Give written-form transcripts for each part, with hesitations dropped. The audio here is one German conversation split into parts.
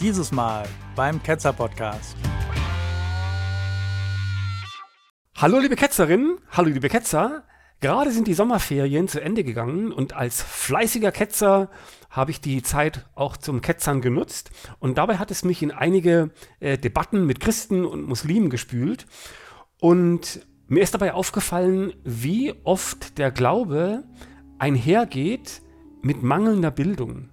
Dieses Mal beim Ketzer-Podcast. Hallo liebe Ketzerinnen, hallo liebe Ketzer. Gerade sind die Sommerferien zu Ende gegangen und als fleißiger Ketzer habe ich die Zeit auch zum Ketzern genutzt. Und dabei hat es mich in einige Debatten mit Christen und Muslimen gespült. Und mir ist dabei aufgefallen, wie oft der Glaube einhergeht mit mangelnder Bildung.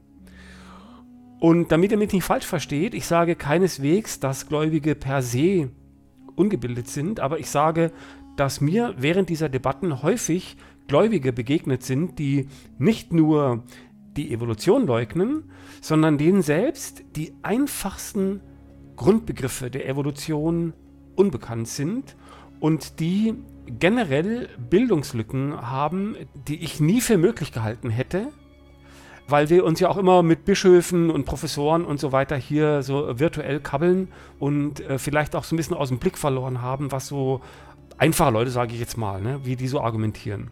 Und damit ihr mich nicht falsch versteht, ich sage keineswegs, dass Gläubige per se ungebildet sind, aber ich sage, dass mir während dieser Debatten häufig Gläubige begegnet sind, die nicht nur die Evolution leugnen, sondern denen selbst die einfachsten Grundbegriffe der Evolution unbekannt sind und die generell Bildungslücken haben, die ich nie für möglich gehalten hätte, weil wir uns ja auch immer mit Bischöfen und Professoren und so weiter hier so virtuell kabbeln und vielleicht auch so ein bisschen aus dem Blick verloren haben, was so einfache Leute, sage ich jetzt mal, ne, wie die so argumentieren.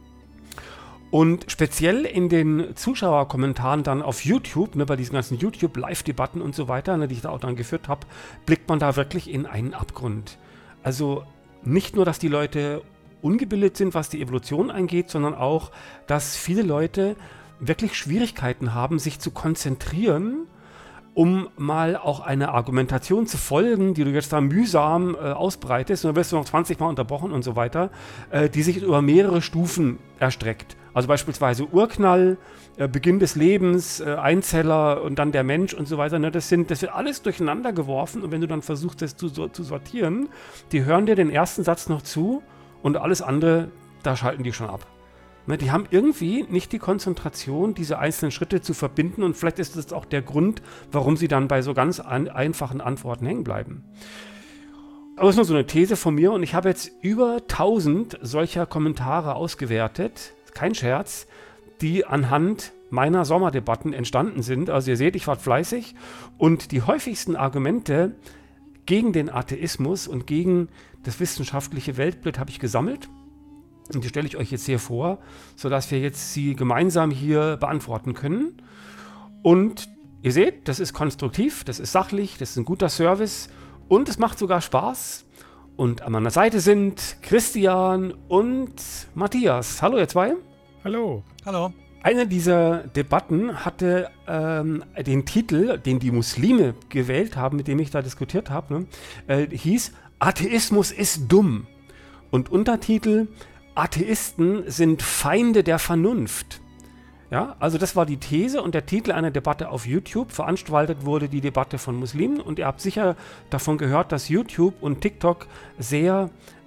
Und speziell in den Zuschauerkommentaren dann auf YouTube, ne, bei diesen ganzen YouTube-Live-Debatten und so weiter, ne, die ich da auch dann geführt habe, blickt man da wirklich in einen Abgrund. Also nicht nur, dass die Leute ungebildet sind, was die Evolution angeht, sondern auch, dass viele Leute wirklich Schwierigkeiten haben, sich zu konzentrieren, um mal auch eine Argumentation zu folgen, die du jetzt da mühsam ausbreitest, und dann wirst du noch 20 Mal unterbrochen und so weiter, die sich über mehrere Stufen erstreckt. Also beispielsweise Urknall, Beginn des Lebens, Einzeller und dann der Mensch und so weiter. Ne? Das wird alles durcheinander geworfen, und wenn du dann versuchst, das zu sortieren, die hören dir den ersten Satz noch zu und alles andere, da schalten die schon ab. Die haben irgendwie nicht die Konzentration, diese einzelnen Schritte zu verbinden, und vielleicht ist das auch der Grund, warum sie dann bei so ganz einfachen Antworten hängen bleiben. Aber es ist nur so eine These von mir, und ich habe jetzt über 1000 solcher Kommentare ausgewertet, kein Scherz, die anhand meiner Sommerdebatten entstanden sind. Also ihr seht, ich war fleißig, und die häufigsten Argumente gegen den Atheismus und gegen das wissenschaftliche Weltbild habe ich gesammelt. Und die stelle ich euch jetzt hier vor, sodass wir jetzt sie gemeinsam hier beantworten können. Und ihr seht, das ist konstruktiv, das ist sachlich, das ist ein guter Service und es macht sogar Spaß. Und an meiner Seite sind Christian und Matthias. Hallo ihr zwei. Hallo. Hallo. Eine dieser Debatten hatte den Titel, den die Muslime gewählt haben, mit dem ich da diskutiert habe, hieß Atheismus ist dumm. Und Untertitel: Atheisten sind Feinde der Vernunft. Ja, also das war die These und der Titel einer Debatte auf YouTube. Veranstaltet wurde die Debatte von Muslimen, und ihr habt sicher davon gehört, dass YouTube und TikTok sehr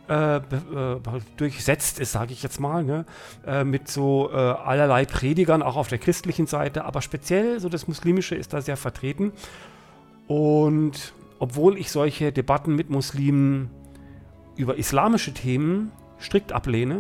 durchsetzt ist, sage ich jetzt mal, ne? Mit so allerlei Predigern, auch auf der christlichen Seite, aber speziell so das Muslimische ist da sehr vertreten. Und obwohl ich solche Debatten mit Muslimen über islamische Themen strikt ablehne.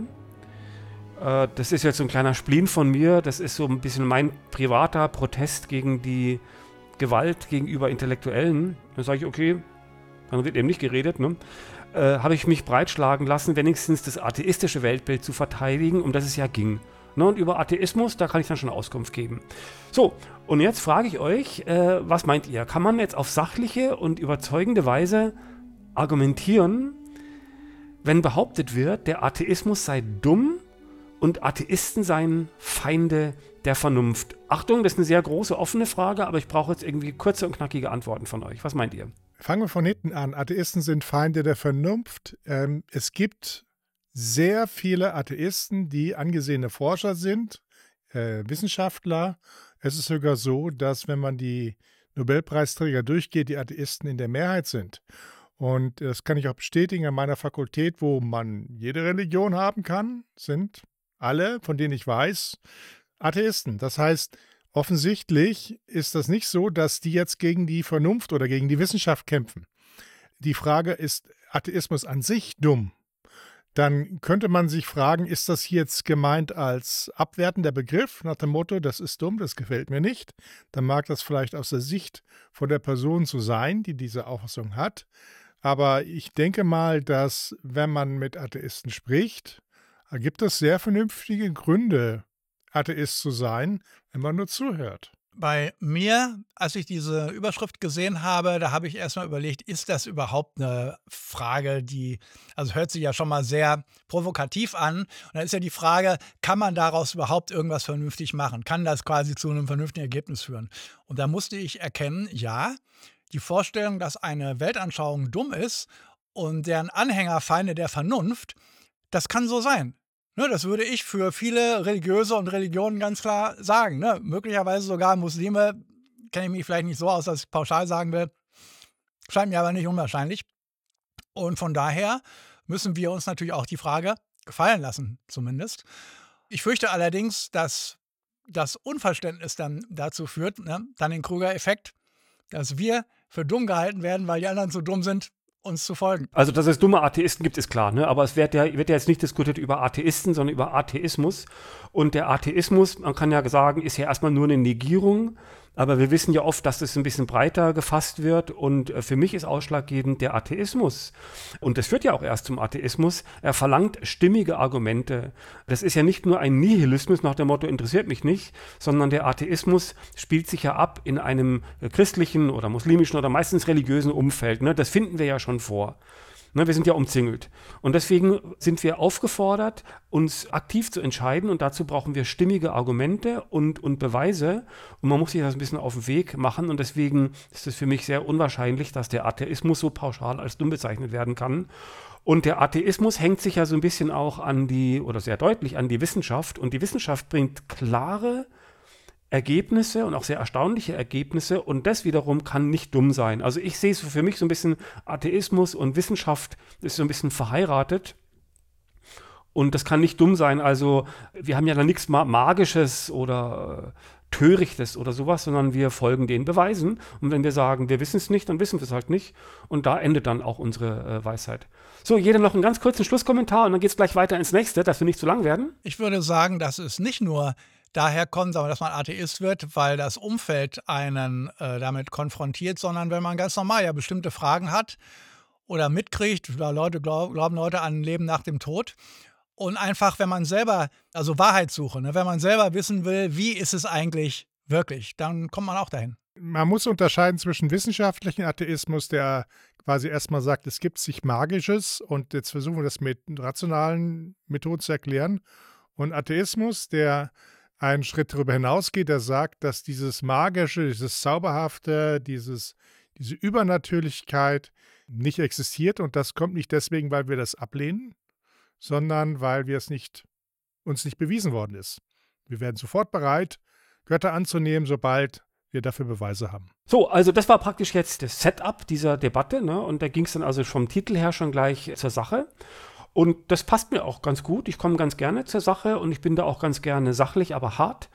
Das ist jetzt so ein kleiner Spleen von mir. Das ist so ein bisschen mein privater Protest gegen die Gewalt gegenüber Intellektuellen. Dann sage ich, okay, dann wird eben nicht geredet, ne? Habe ich mich breitschlagen lassen, wenigstens das atheistische Weltbild zu verteidigen, um das es ja ging. Ne? Und über Atheismus, da kann ich dann schon Auskunft geben. So, und jetzt frage ich euch, was meint ihr? Kann man jetzt auf sachliche und überzeugende Weise argumentieren, wenn behauptet wird, der Atheismus sei dumm und Atheisten seien Feinde der Vernunft? Achtung, das ist eine sehr große, offene Frage, aber ich brauche jetzt irgendwie kurze und knackige Antworten von euch. Was meint ihr? Fangen wir von hinten an. Atheisten sind Feinde der Vernunft. Es gibt sehr viele Atheisten, die angesehene Forscher sind, Wissenschaftler. Es ist sogar so, dass, wenn man die Nobelpreisträger durchgeht, die Atheisten in der Mehrheit sind. Und das kann ich auch bestätigen an meiner Fakultät, wo man jede Religion haben kann, sind alle, von denen ich weiß, Atheisten. Das heißt, offensichtlich ist das nicht so, dass die jetzt gegen die Vernunft oder gegen die Wissenschaft kämpfen. Die Frage ist, Atheismus an sich dumm? Dann könnte man sich fragen, ist das jetzt gemeint als abwertender Begriff nach dem Motto, das ist dumm, das gefällt mir nicht? Dann mag das vielleicht aus der Sicht von der Person so sein, die diese Auffassung hat. Aber ich denke mal, dass, wenn man mit Atheisten spricht, gibt es sehr vernünftige Gründe, Atheist zu sein, wenn man nur zuhört. Bei mir, als ich diese Überschrift gesehen habe, da habe ich erstmal überlegt, ist das überhaupt eine Frage, also hört sich ja schon mal sehr provokativ an. Und dann ist ja die Frage, kann man daraus überhaupt irgendwas vernünftig machen? Kann das quasi zu einem vernünftigen Ergebnis führen? Und da musste ich erkennen, ja, die Vorstellung, dass eine Weltanschauung dumm ist und deren Anhänger Feinde der Vernunft, das kann so sein. Ne, das würde ich für viele Religiöse und Religionen ganz klar sagen. Ne? Möglicherweise sogar Muslime, kenne ich mich vielleicht nicht so aus, dass ich pauschal sagen will, scheint mir aber nicht unwahrscheinlich. Und von daher müssen wir uns natürlich auch die Frage gefallen lassen, zumindest. Ich fürchte allerdings, dass das Unverständnis dann dazu führt, ne, dann den Krüger-Effekt, dass wir für dumm gehalten werden, weil die anderen zu dumm sind, uns zu folgen. Also, dass es dumme Atheisten gibt, ist klar, ne? Aber es wird ja jetzt nicht diskutiert über Atheisten, sondern über Atheismus. Und der Atheismus, man kann ja sagen, ist ja erstmal nur eine Negierung. Aber wir wissen ja oft, dass das ein bisschen breiter gefasst wird. Und für mich ist ausschlaggebend der Atheismus. Und das führt ja auch erst zum Atheismus. Er verlangt stimmige Argumente. Das ist ja nicht nur ein Nihilismus nach dem Motto, interessiert mich nicht, sondern der Atheismus spielt sich ja ab in einem christlichen oder muslimischen oder meistens religiösen Umfeld. Ne? Das finden wir ja schon vor. Ne, wir sind ja umzingelt. Und deswegen sind wir aufgefordert, uns aktiv zu entscheiden. Und dazu brauchen wir stimmige Argumente und Beweise. Und man muss sich das ein bisschen auf den Weg machen. Und deswegen ist es für mich sehr unwahrscheinlich, dass der Atheismus so pauschal als dumm bezeichnet werden kann. Und der Atheismus hängt sich ja so ein bisschen auch oder sehr deutlich an die Wissenschaft. Und die Wissenschaft bringt klare Ergebnisse und auch sehr erstaunliche Ergebnisse und das wiederum kann nicht dumm sein. Also ich sehe es für mich so ein bisschen, Atheismus und Wissenschaft ist so ein bisschen verheiratet und das kann nicht dumm sein. Also wir haben ja da nichts Magisches oder Törichtes oder sowas, sondern wir folgen den Beweisen und wenn wir sagen, wir wissen es nicht, dann wissen wir es halt nicht und da endet dann auch unsere Weisheit. So, jeder noch einen ganz kurzen Schlusskommentar und dann geht es gleich weiter ins nächste, dass wir nicht zu lang werden. Ich würde sagen, dass es nicht nur daher kommt, dass man Atheist wird, weil das Umfeld einen damit konfrontiert, sondern wenn man ganz normal ja bestimmte Fragen hat oder mitkriegt, glauben Leute an ein Leben nach dem Tod. Und einfach, wenn man selber, also Wahrheitssuche, ne, wenn man selber wissen will, wie ist es eigentlich wirklich, dann kommt man auch dahin. Man muss unterscheiden zwischen wissenschaftlichen Atheismus, der quasi erstmal sagt, es gibt sich Magisches und jetzt versuchen wir das mit rationalen Methoden zu erklären, und Atheismus, der einen Schritt darüber hinausgeht, der sagt, dass dieses Magische, dieses Zauberhafte, diese Übernatürlichkeit nicht existiert und das kommt nicht deswegen, weil wir das ablehnen, sondern weil uns nicht bewiesen worden ist. Wir werden sofort bereit, Götter anzunehmen, sobald wir dafür Beweise haben. So, also das war praktisch jetzt das Setup dieser Debatte, ne? Und da ging es dann also vom Titel her schon gleich zur Sache. Und das passt mir auch ganz gut. Ich komme ganz gerne zur Sache und ich bin da auch ganz gerne sachlich, aber hart.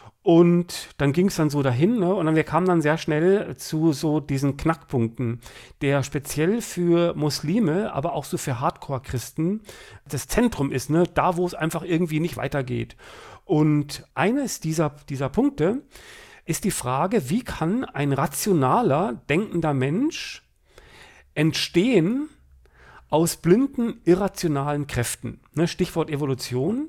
Und dann ging es dann so dahin, ne? Und wir kamen dann sehr schnell zu so diesen Knackpunkten, der speziell für Muslime, aber auch so für Hardcore-Christen das Zentrum ist, ne? Da, wo es einfach irgendwie nicht weitergeht. Und eines dieser Punkte ist die Frage, wie kann ein rationaler, denkender Mensch entstehen aus blinden, irrationalen Kräften? Ne? Stichwort Evolution.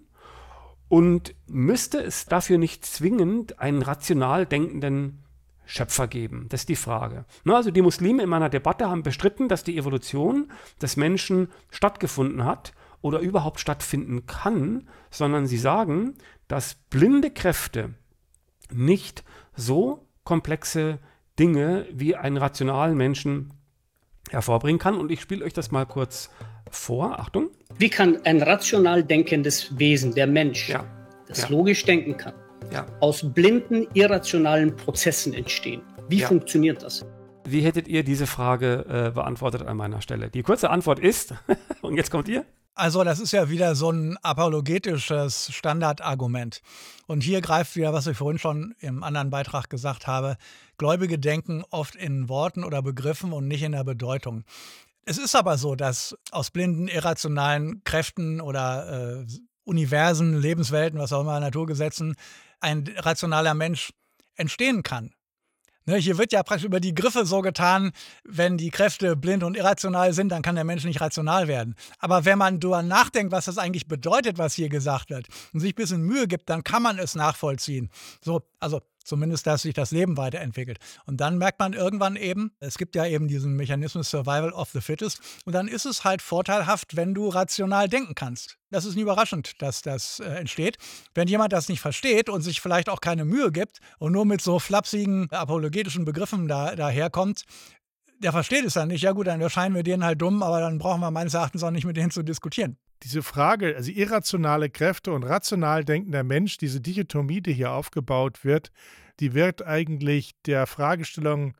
Und müsste es dafür nicht zwingend einen rational denkenden Schöpfer geben? Das ist die Frage. Also die Muslime in meiner Debatte haben bestritten, dass die Evolution des Menschen stattgefunden hat oder überhaupt stattfinden kann, sondern sie sagen, dass blinde Kräfte nicht so komplexe Dinge wie einen rationalen Menschen hervorbringen kann. Und ich spiele euch das mal kurz vor. Achtung. Wie kann ein rational denkendes Wesen, der Mensch, das logisch denken kann, aus blinden, irrationalen Prozessen entstehen? Wie funktioniert das? Wie hättet ihr diese Frage beantwortet an meiner Stelle? Die kurze Antwort ist, und jetzt kommt ihr. Also das ist ja wieder so ein apologetisches Standardargument. Und hier greift wieder, was ich vorhin schon im anderen Beitrag gesagt habe, Gläubige denken oft in Worten oder Begriffen und nicht in der Bedeutung. Es ist aber so, dass aus blinden, irrationalen Kräften oder Universen, Lebenswelten, was auch immer, Naturgesetzen, ein rationaler Mensch entstehen kann. Ne, hier wird ja praktisch über die Griffe so getan, wenn die Kräfte blind und irrational sind, dann kann der Mensch nicht rational werden. Aber wenn man darüber nachdenkt, was das eigentlich bedeutet, was hier gesagt wird, und sich ein bisschen Mühe gibt, dann kann man es nachvollziehen. So, also Zumindest, dass sich das Leben weiterentwickelt. Und dann merkt man irgendwann eben, es gibt ja eben diesen Mechanismus Survival of the Fittest. Und dann ist es halt vorteilhaft, wenn du rational denken kannst. Das ist nicht überraschend, dass das entsteht. Wenn jemand das nicht versteht und sich vielleicht auch keine Mühe gibt und nur mit so flapsigen apologetischen Begriffen daherkommt, der versteht es dann nicht. Ja gut, dann erscheinen wir denen halt dumm, aber dann brauchen wir meines Erachtens auch nicht mit denen zu diskutieren. Diese Frage, also irrationale Kräfte und rational denkender Mensch, diese Dichotomie, die hier aufgebaut wird, die wird eigentlich der Fragestellung,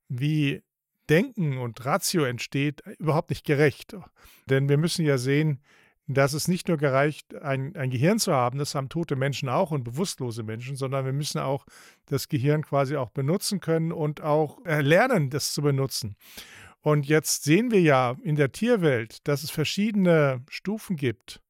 wie Denken und Ratio entsteht, überhaupt nicht gerecht. Denn wir müssen ja sehen, dass es nicht nur gereicht, ein Gehirn zu haben, das haben tote Menschen auch und bewusstlose Menschen, sondern wir müssen auch das Gehirn quasi auch benutzen können und auch lernen, das zu benutzen. Und jetzt sehen wir ja in der Tierwelt, dass es verschiedene Stufen gibt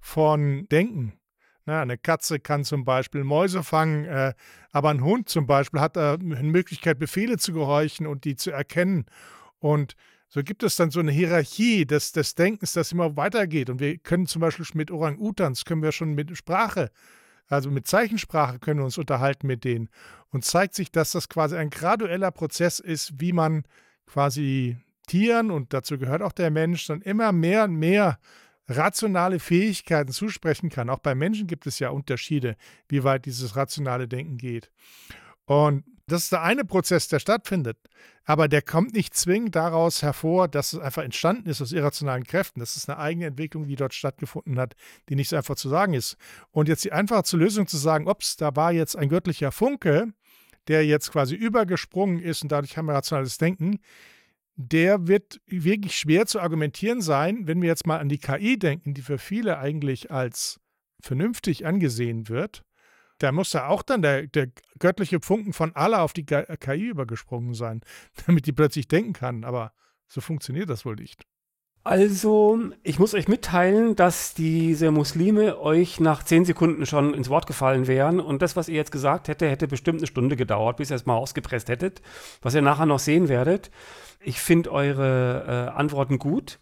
von Denken. Na, eine Katze kann zum Beispiel Mäuse fangen, aber ein Hund zum Beispiel hat eine Möglichkeit, Befehle zu gehorchen und die zu erkennen. Und so gibt es dann so eine Hierarchie des Denkens, das immer weitergeht. Und wir können zum Beispiel mit Orang-Utans, können wir schon mit Sprache, also mit Zeichensprache können wir uns unterhalten mit denen. Und zeigt sich, dass das quasi ein gradueller Prozess ist, wie man quasi Tieren, und dazu gehört auch der Mensch, dann immer mehr und mehr rationale Fähigkeiten zusprechen kann. Auch bei Menschen gibt es ja Unterschiede, wie weit dieses rationale Denken geht. Und das ist der eine Prozess, der stattfindet. Aber der kommt nicht zwingend daraus hervor, dass es einfach entstanden ist aus irrationalen Kräften. Das ist eine eigene Entwicklung, die dort stattgefunden hat, die nicht so einfach zu sagen ist. Und jetzt die einfache Lösung zu sagen, ups, da war jetzt ein göttlicher Funke, der jetzt quasi übergesprungen ist und dadurch haben wir rationales Denken, der wird wirklich schwer zu argumentieren sein, wenn wir jetzt mal an die KI denken, die für viele eigentlich als vernünftig angesehen wird. Da muss ja auch dann der göttliche Funken von Allah auf die KI übergesprungen sein, damit die plötzlich denken kann. Aber so funktioniert das wohl nicht. Also, ich muss euch mitteilen, dass diese Muslime euch nach 10 Sekunden schon ins Wort gefallen wären und das, was ihr jetzt gesagt hätte bestimmt eine Stunde gedauert, bis ihr es mal ausgepresst hättet, was ihr nachher noch sehen werdet. Ich finde eure Antworten gut,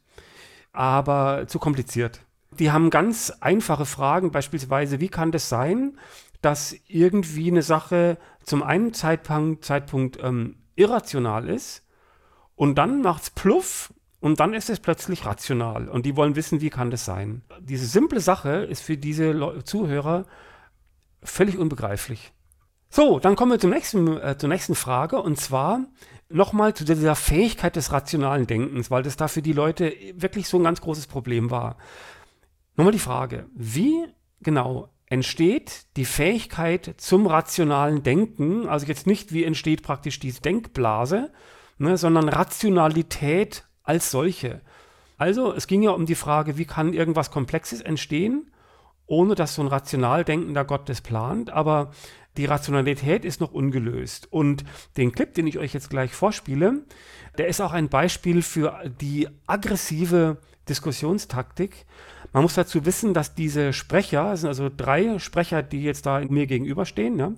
aber zu kompliziert. Die haben ganz einfache Fragen, beispielsweise, wie kann das sein, dass irgendwie eine Sache zum einen Zeitpunkt irrational ist und dann macht's pluff und dann ist es plötzlich rational und die wollen wissen, wie kann das sein. Diese simple Sache ist für diese Zuhörer völlig unbegreiflich. So, dann kommen wir zur nächsten Frage und zwar nochmal zu dieser Fähigkeit des rationalen Denkens, weil das da für die Leute wirklich so ein ganz großes Problem war. Nochmal die Frage, wie genau entsteht die Fähigkeit zum rationalen Denken, also jetzt nicht, wie entsteht praktisch diese Denkblase, sondern Rationalität als solche. Also es ging ja um die Frage, wie kann irgendwas Komplexes entstehen, ohne dass so ein rational denkender Gott das plant, aber die Rationalität ist noch ungelöst. Und den Clip, den ich euch jetzt gleich vorspiele, der ist auch ein Beispiel für die aggressive Diskussionstaktik. Man muss dazu wissen, dass diese Sprecher, es sind also 3 Sprecher, die jetzt da mir gegenüberstehen, ne?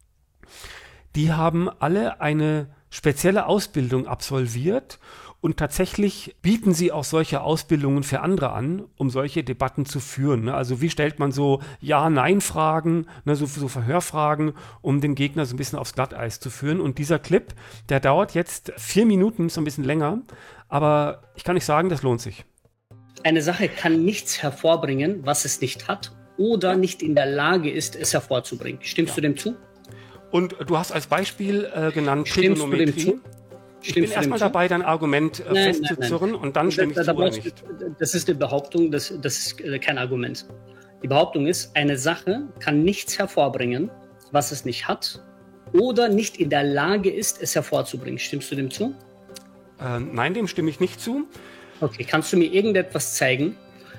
Die haben alle eine spezielle Ausbildung absolviert und tatsächlich bieten sie auch solche Ausbildungen für andere an, um solche Debatten zu führen. Ne? Also wie stellt man so Ja-Nein-Fragen, ne, so Verhörfragen, um den Gegner so ein bisschen aufs Glatteis zu führen. Und dieser Clip, der dauert jetzt 4 Minuten, so ein bisschen länger, aber ich kann nicht sagen, das lohnt sich. Eine Sache kann nichts hervorbringen, was es nicht hat oder nicht in der Lage ist, es hervorzubringen. Stimmst du dem zu? Und du hast als Beispiel genannt Stimmst du dem zu? Ich bin erstmal dabei, dein Argument festzuzurren und dann stimme ich zu oder nicht. Das ist eine Behauptung, das ist kein Argument. Die Behauptung ist, eine Sache kann nichts hervorbringen, was es nicht hat oder nicht in der Lage ist, es hervorzubringen. Stimmst du dem zu? Nein, dem stimme ich nicht zu. Okay, kannst du mir irgendetwas zeigen,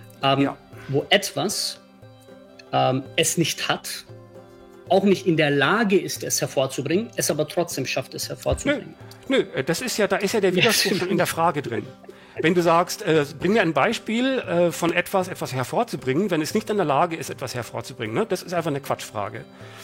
wo etwas es nicht hat, auch nicht in der Lage ist, es hervorzubringen, es aber trotzdem schafft, es hervorzubringen? Nö, da ist ja der Widerspruch schon in der Frage drin. Wenn du sagst, bring mir ein Beispiel von etwas hervorzubringen, wenn es nicht in der Lage ist, etwas hervorzubringen, ne? Das ist einfach eine Quatschfrage.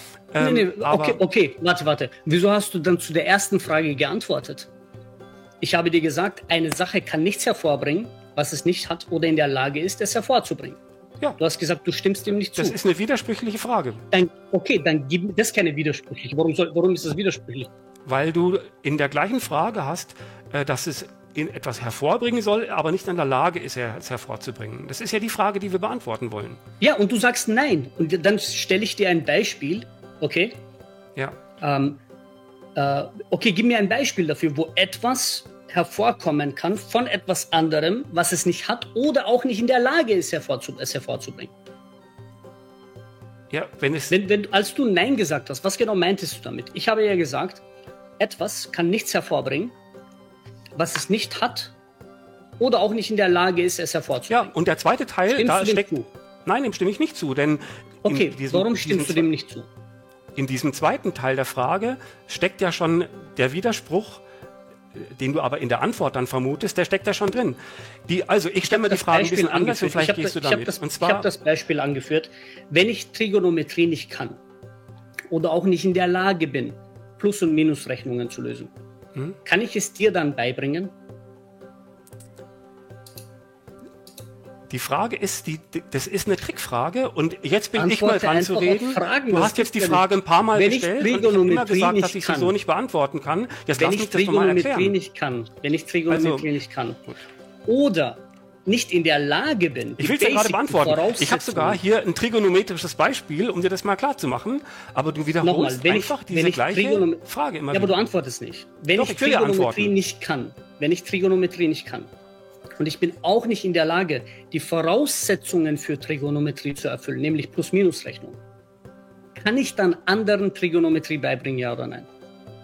Okay, warte. Wieso hast du dann zu der ersten Frage geantwortet? Ich habe dir gesagt, eine Sache kann nichts hervorbringen, was es nicht hat oder in der Lage ist, es hervorzubringen. Ja. Du hast gesagt, du stimmst dem nicht zu. Das ist eine widersprüchliche Frage. Dann gib das keine widersprüchliche. Warum ist das widersprüchlich? Weil du in der gleichen Frage hast, dass es etwas hervorbringen soll, aber nicht in der Lage ist, es hervorzubringen. Das ist ja die Frage, die wir beantworten wollen. Ja, und du sagst nein. Und dann stelle ich dir ein Beispiel, okay? Ja. Okay, gib mir ein Beispiel dafür, wo etwas hervorkommen kann von etwas anderem, was es nicht hat oder auch nicht in der Lage ist, es hervorzubringen. Ja, als du Nein gesagt hast, was genau meintest du damit? Ich habe ja gesagt, etwas kann nichts hervorbringen, was es nicht hat oder auch nicht in der Lage ist, es hervorzubringen. Ja, und der zweite Teil, Stimmst da du dem steckt... zu? Nein, dem stimme ich nicht zu, denn... Okay, warum stimmst du dem nicht zu? In diesem zweiten Teil der Frage steckt ja schon der Widerspruch, den du aber in der Antwort dann vermutest, der steckt da schon drin. Also ich stelle mir die Frage ein bisschen anders und vielleicht gehst du damit. Ich habe das Beispiel angeführt. Wenn ich Trigonometrie nicht kann oder auch nicht in der Lage bin, Plus- und Minusrechnungen zu lösen, kann ich es dir dann beibringen? Die Frage ist, das ist eine Trickfrage und jetzt bin ich mal dran zu reden. Du hast jetzt die Frage ein paar Mal gestellt und ich habe immer gesagt, dass ich sie so nicht beantworten kann. Jetzt lass mich das nochmal erklären. Wenn ich Trigonometrie nicht kann oder nicht in der Lage bin, ich will es ja gerade beantworten. Ich habe sogar hier ein trigonometrisches Beispiel, um dir das mal klar zu machen, aber du wiederholst einfach diese gleiche Frage immer wieder. Ja, aber du antwortest nicht. Wenn ich Trigonometrie nicht kann, und ich bin auch nicht in der Lage, die Voraussetzungen für Trigonometrie zu erfüllen, nämlich Plus-Minus-Rechnung, kann ich dann anderen Trigonometrie beibringen, ja oder nein?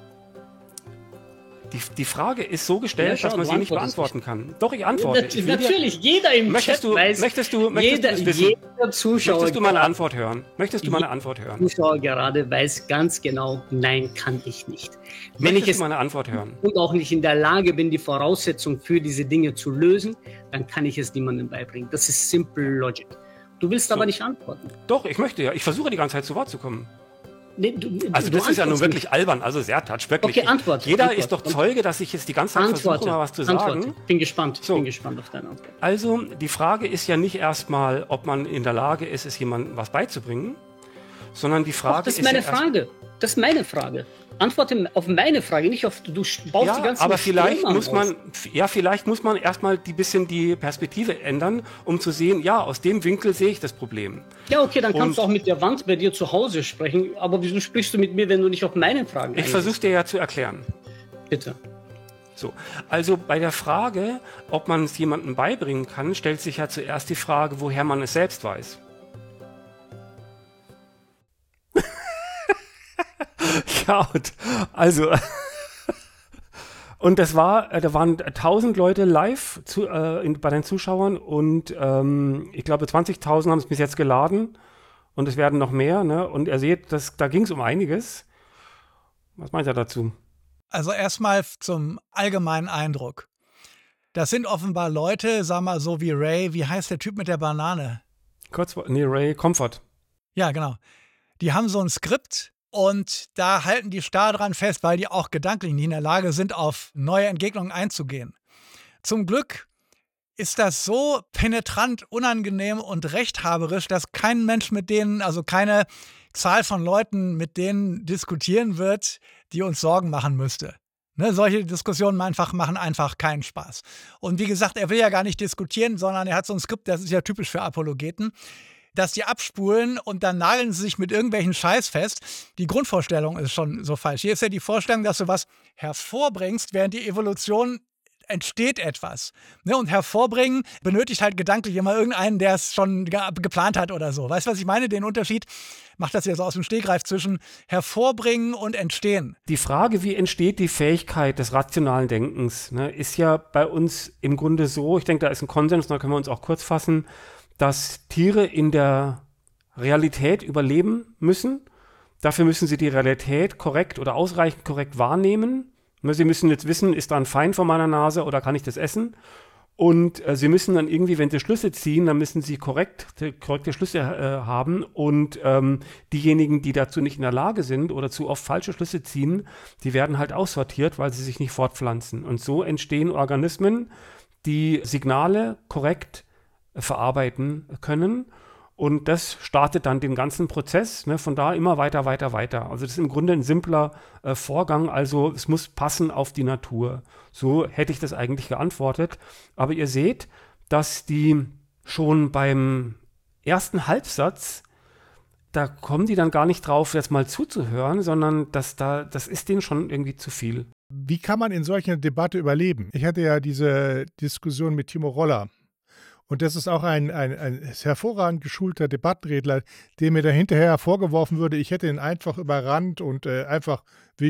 Die Frage ist so gestellt, dass man sie nicht beantworten kann. Doch, ich antworte. Natürlich, jeder im Chat weiß. Jeder Zuschauer. Möchtest du meine Antwort hören? Zuschauer gerade weiß ganz genau, nein, kann ich nicht. Wenn ich meine Antwort hören und auch nicht in der Lage bin, die Voraussetzung für diese Dinge zu lösen, dann kann ich es niemandem beibringen. Das ist simple Logic. Du willst aber nicht antworten. Doch, ich möchte ja. Ich versuche die ganze Zeit zu Wort zu kommen. Nee, das ist ja nun wirklich albern, also sehr touch, wirklich. Okay, Antwort. Jeder ist doch Zeuge, dass ich jetzt die ganze Zeit versuche, mal was zu sagen. Bin gespannt auf deine Antwort. Also, die Frage ist ja nicht erstmal, ob man in der Lage ist, es jemandem was beizubringen, sondern die Frage ist... Das ist meine Frage. Antworte auf meine Frage, nicht auf du baust die ganze aber vielleicht muss man erstmal die Perspektive ändern, um zu sehen, ja, aus dem Winkel sehe ich das Problem. Ja, okay, dann kannst du auch mit der Wand bei dir zu Hause sprechen, aber wieso sprichst du mit mir, wenn du nicht auf meine Fragen eingehst? Ich versuche dir ja zu erklären. Bitte. So, also bei der Frage, ob man es jemandem beibringen kann, stellt sich ja zuerst die Frage, woher man es selbst weiß. Ja, also und da waren 1000 Leute live bei den Zuschauern und ich glaube 20.000 haben es bis jetzt geladen und es werden noch mehr, ne? Und ihr seht, da ging es um einiges. Was meint ihr dazu? Also erstmal zum allgemeinen Eindruck. Das sind offenbar Leute, sag mal so wie Ray, wie heißt der Typ mit der Banane? Ray Comfort. Ja, genau. Die haben so ein Skript. Und da halten die starr dran fest, weil die auch gedanklich nicht in der Lage sind, auf neue Entgegnungen einzugehen. Zum Glück ist das so penetrant, unangenehm und rechthaberisch, dass kein Mensch mit denen, also keine Zahl von Leuten mit denen diskutieren wird, die uns Sorgen machen müsste. Ne, solche Diskussionen machen einfach keinen Spaß. Und wie gesagt, er will ja gar nicht diskutieren, sondern er hat so ein Skript, das ist ja typisch für Apologeten, dass die abspulen und dann nageln sie sich mit irgendwelchen Scheiß fest. Die Grundvorstellung ist schon so falsch. Hier ist ja die Vorstellung, dass du was hervorbringst, während die Evolution entsteht etwas. Ne? Und hervorbringen benötigt halt gedanklich immer irgendeinen, der es schon geplant hat oder so. Weißt du, was ich meine? Den Unterschied macht das jetzt aus dem Stegreif zwischen hervorbringen und entstehen. Die Frage, wie entsteht die Fähigkeit des rationalen Denkens, ne, ist ja bei uns im Grunde so, ich denke, da ist ein Konsens, da können wir uns auch kurz fassen, dass Tiere in der Realität überleben müssen. Dafür müssen sie die Realität korrekt oder ausreichend korrekt wahrnehmen. Sie müssen jetzt wissen, ist da ein Feind vor meiner Nase oder kann ich das essen? Und sie müssen dann irgendwie, wenn sie Schlüsse ziehen, dann müssen sie korrekte Schlüsse haben. Und diejenigen, die dazu nicht in der Lage sind oder zu oft falsche Schlüsse ziehen, die werden halt aussortiert, weil sie sich nicht fortpflanzen. Und so entstehen Organismen, die Signale korrekt verarbeiten können. Und das startet dann den ganzen Prozess, ne, von da immer weiter. Also das ist im Grunde ein simpler Vorgang, also es muss passen auf die Natur. So hätte ich das eigentlich geantwortet. Aber ihr seht, dass die schon beim ersten Halbsatz, da kommen die dann gar nicht drauf, jetzt mal zuzuhören, sondern das ist denen schon irgendwie zu viel. Wie kann man in solch einer Debatte überleben? Ich hatte ja diese Diskussion mit Timo Roller. Und das ist auch ein hervorragend geschulter Debattenredner, dem mir da hinterher vorgeworfen würde, ich hätte ihn einfach überrannt und war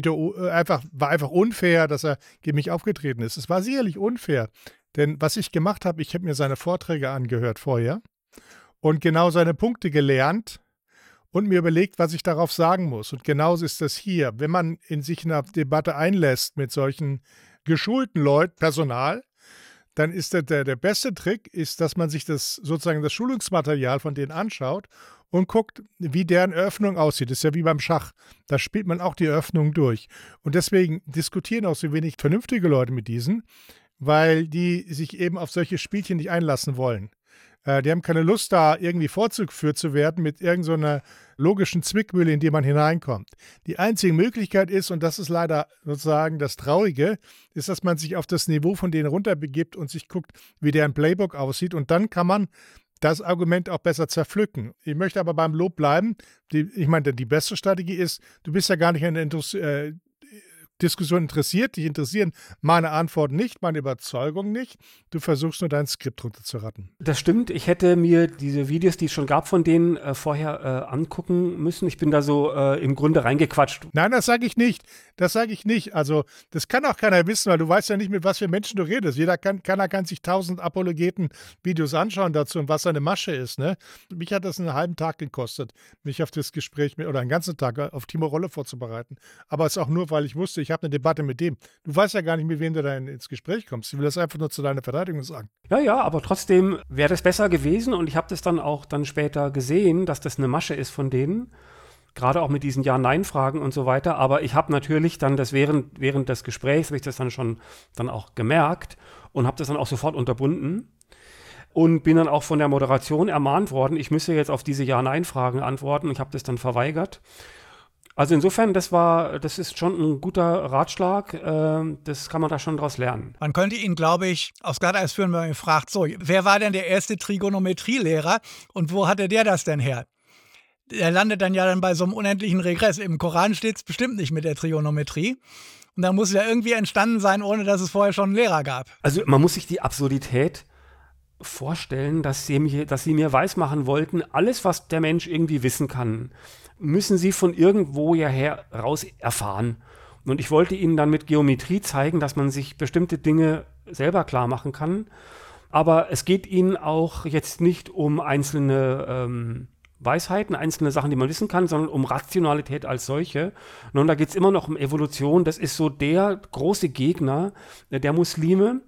einfach unfair, dass er gegen mich aufgetreten ist. Es war sicherlich unfair, denn was ich gemacht habe, ich habe mir seine Vorträge angehört vorher und genau seine Punkte gelernt und mir überlegt, was ich darauf sagen muss. Und genauso ist das hier. Wenn man sich in eine Debatte einlässt mit solchen geschulten Leuten, Personal, dann ist der beste Trick, ist, dass man sich das Schulungsmaterial von denen anschaut und guckt, wie deren Eröffnung aussieht. Das ist ja wie beim Schach. Da spielt man auch die Eröffnung durch. Und deswegen diskutieren auch so wenig vernünftige Leute mit diesen, weil die sich eben auf solche Spielchen nicht einlassen wollen. Die haben keine Lust, da irgendwie vorgeführt zu werden mit irgendeiner logischen Zwickmühle, in die man hineinkommt. Die einzige Möglichkeit ist, und das ist leider sozusagen das Traurige, ist, dass man sich auf das Niveau von denen runterbegibt und sich guckt, wie deren Playbook aussieht. Und dann kann man das Argument auch besser zerpflücken. Ich möchte aber beim Lob bleiben. Ich meine, die beste Strategie ist, du bist ja gar nicht an der Diskussion interessiert, dich interessieren meine Antworten nicht, meine Überzeugung nicht. Du versuchst nur dein Skript runterzuratten. Das stimmt. Ich hätte mir diese Videos, die es schon gab, von denen vorher angucken müssen. Ich bin da so im Grunde reingequatscht. Nein, das sage ich nicht. Das sage ich nicht. Also das kann auch keiner wissen, weil du weißt ja nicht, mit was für Menschen du redest. Keiner kann sich 1000 Apologeten-Videos anschauen dazu und was seine Masche ist. Ne? Mich hat das einen halben Tag gekostet, mich auf das Gespräch oder einen ganzen Tag auf Timo Rolle vorzubereiten. Aber es ist auch nur, weil ich wusste, ich habe eine Debatte mit dem. Du weißt ja gar nicht, mit wem du da ins Gespräch kommst. Ich will das einfach nur zu deiner Verteidigung sagen. Ja, aber trotzdem wäre das besser gewesen und ich habe das dann auch später gesehen, dass das eine Masche ist von denen. Gerade auch mit diesen Ja-Nein-Fragen und so weiter. Aber ich habe natürlich dann das während des Gesprächs, habe ich das dann auch gemerkt und habe das dann auch sofort unterbunden. Und bin dann auch von der Moderation ermahnt worden, ich müsse jetzt auf diese Ja-Nein-Fragen antworten. Ich habe das dann verweigert. Also insofern, das ist schon ein guter Ratschlag, das kann man da schon draus lernen. Man könnte ihn, glaube ich, aufs Glatteis führen, wenn man ihn fragt, so, wer war denn der erste Trigonometrielehrer und wo hatte der das denn her? Er landet dann bei so einem unendlichen Regress. Im Koran steht es bestimmt nicht mit der Trigonometrie. Und da muss es ja irgendwie entstanden sein, ohne dass es vorher schon einen Lehrer gab. Also man muss sich die Absurdität vorstellen, dass sie mir weismachen wollten, alles, was der Mensch irgendwie wissen kann, müssen sie von irgendwo heraus erfahren. Und ich wollte ihnen dann mit Geometrie zeigen, dass man sich bestimmte Dinge selber klar machen kann. Aber es geht ihnen auch jetzt nicht um einzelne Weisheiten, einzelne Sachen, die man wissen kann, sondern um Rationalität als solche. Und da geht es immer noch um Evolution. Das ist so der große Gegner der Muslime.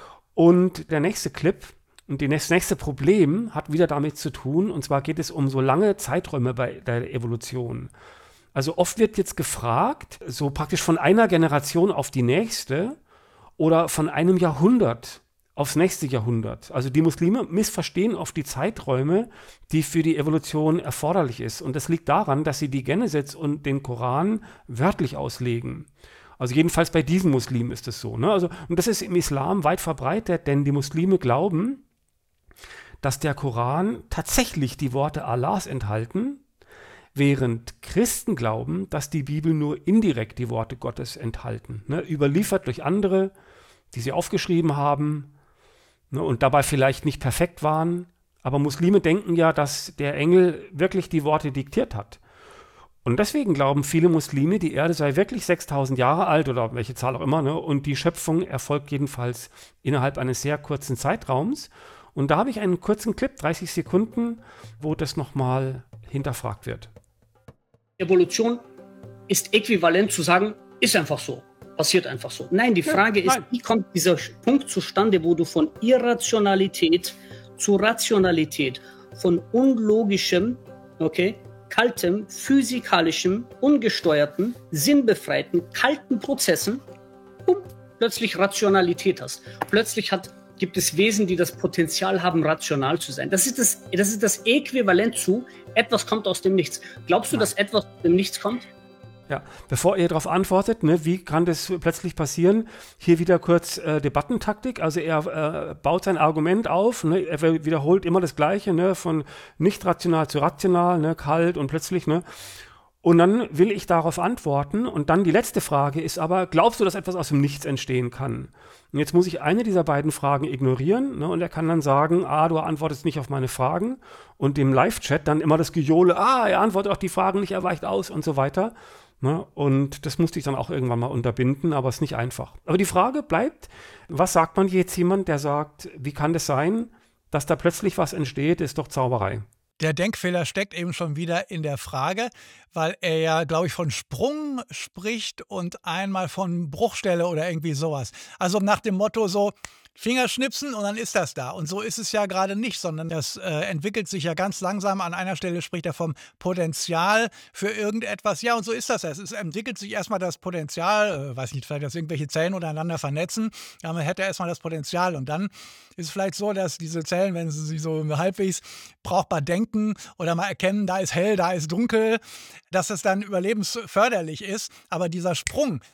Und der nächste Clip und das nächste Problem hat wieder damit zu tun, und zwar geht es um so lange Zeiträume bei der Evolution. Also oft wird jetzt gefragt, so praktisch von einer Generation auf die nächste oder von einem Jahrhundert aufs nächste Jahrhundert. Also die Muslime missverstehen oft die Zeiträume, die für die Evolution erforderlich ist. Und das liegt daran, dass sie die Genesis und den Koran wörtlich auslegen. Also jedenfalls bei diesen Muslimen ist es so. Ne? Also, und das ist im Islam weit verbreitet, denn die Muslime glauben, dass der Koran tatsächlich die Worte Allahs enthalten, während Christen glauben, dass die Bibel nur indirekt die Worte Gottes enthalten, ne? Überliefert durch andere, die sie aufgeschrieben haben, ne? Und dabei vielleicht nicht perfekt waren. Aber Muslime denken ja, dass der Engel wirklich die Worte diktiert hat. Und deswegen glauben viele Muslime, die Erde sei wirklich 6000 Jahre alt oder welche Zahl auch immer, ne? Und die Schöpfung erfolgt jedenfalls innerhalb eines sehr kurzen Zeitraums. Und da habe ich einen kurzen Clip, 30 Sekunden, wo das nochmal hinterfragt wird. Evolution ist äquivalent zu sagen, ist einfach so, passiert einfach so. Nein, die Frage ist, wie kommt dieser Punkt zustande, wo du von Irrationalität zu Rationalität, von unlogischem, kaltem, physikalischem, ungesteuerten, sinnbefreiten, kalten Prozessen, plötzlich Rationalität hast. Plötzlich hat gibt es Wesen, die das Potenzial haben, rational zu sein. Das ist das Äquivalent zu, etwas kommt aus dem Nichts. Glaubst du, dass etwas aus dem Nichts kommt? Ja, bevor ihr darauf antwortet, ne, wie kann das plötzlich passieren? Hier wieder kurz Debattentaktik. Also er baut sein Argument auf, ne, er wiederholt immer das Gleiche, ne, von nicht rational zu rational, ne, kalt und plötzlich, ne. Und dann will ich darauf antworten und dann die letzte Frage ist aber, glaubst du, dass etwas aus dem Nichts entstehen kann? Und jetzt muss ich eine dieser beiden Fragen ignorieren, ne, und er kann dann sagen, du antwortest nicht auf meine Fragen und im Live-Chat dann immer das Gejohle, er antwortet auf die Fragen nicht, er weicht aus und so weiter. Ne? Und das musste ich dann auch irgendwann mal unterbinden, aber es ist nicht einfach. Aber die Frage bleibt, was sagt man jetzt jemand, der sagt, wie kann das sein, dass da plötzlich was entsteht, ist doch Zauberei. Der Denkfehler steckt eben schon wieder in der Frage, weil er ja, glaube ich, von Sprung spricht und einmal von Bruchstelle oder irgendwie sowas. Also nach dem Motto so, Fingerschnipsen und dann ist das da. Und so ist es ja gerade nicht, sondern das entwickelt sich ja ganz langsam. An einer Stelle spricht er vom Potenzial für irgendetwas. Ja, und so ist das. Es entwickelt sich erstmal das Potenzial, weiß nicht, vielleicht, dass irgendwelche Zellen untereinander vernetzen. Ja, man hätte erstmal das Potenzial. Und dann ist es vielleicht so, dass diese Zellen, wenn sie sich so halbwegs brauchbar denken oder mal erkennen, da ist hell, da ist dunkel, dass es dann überlebensförderlich ist. Aber dieser Sprung,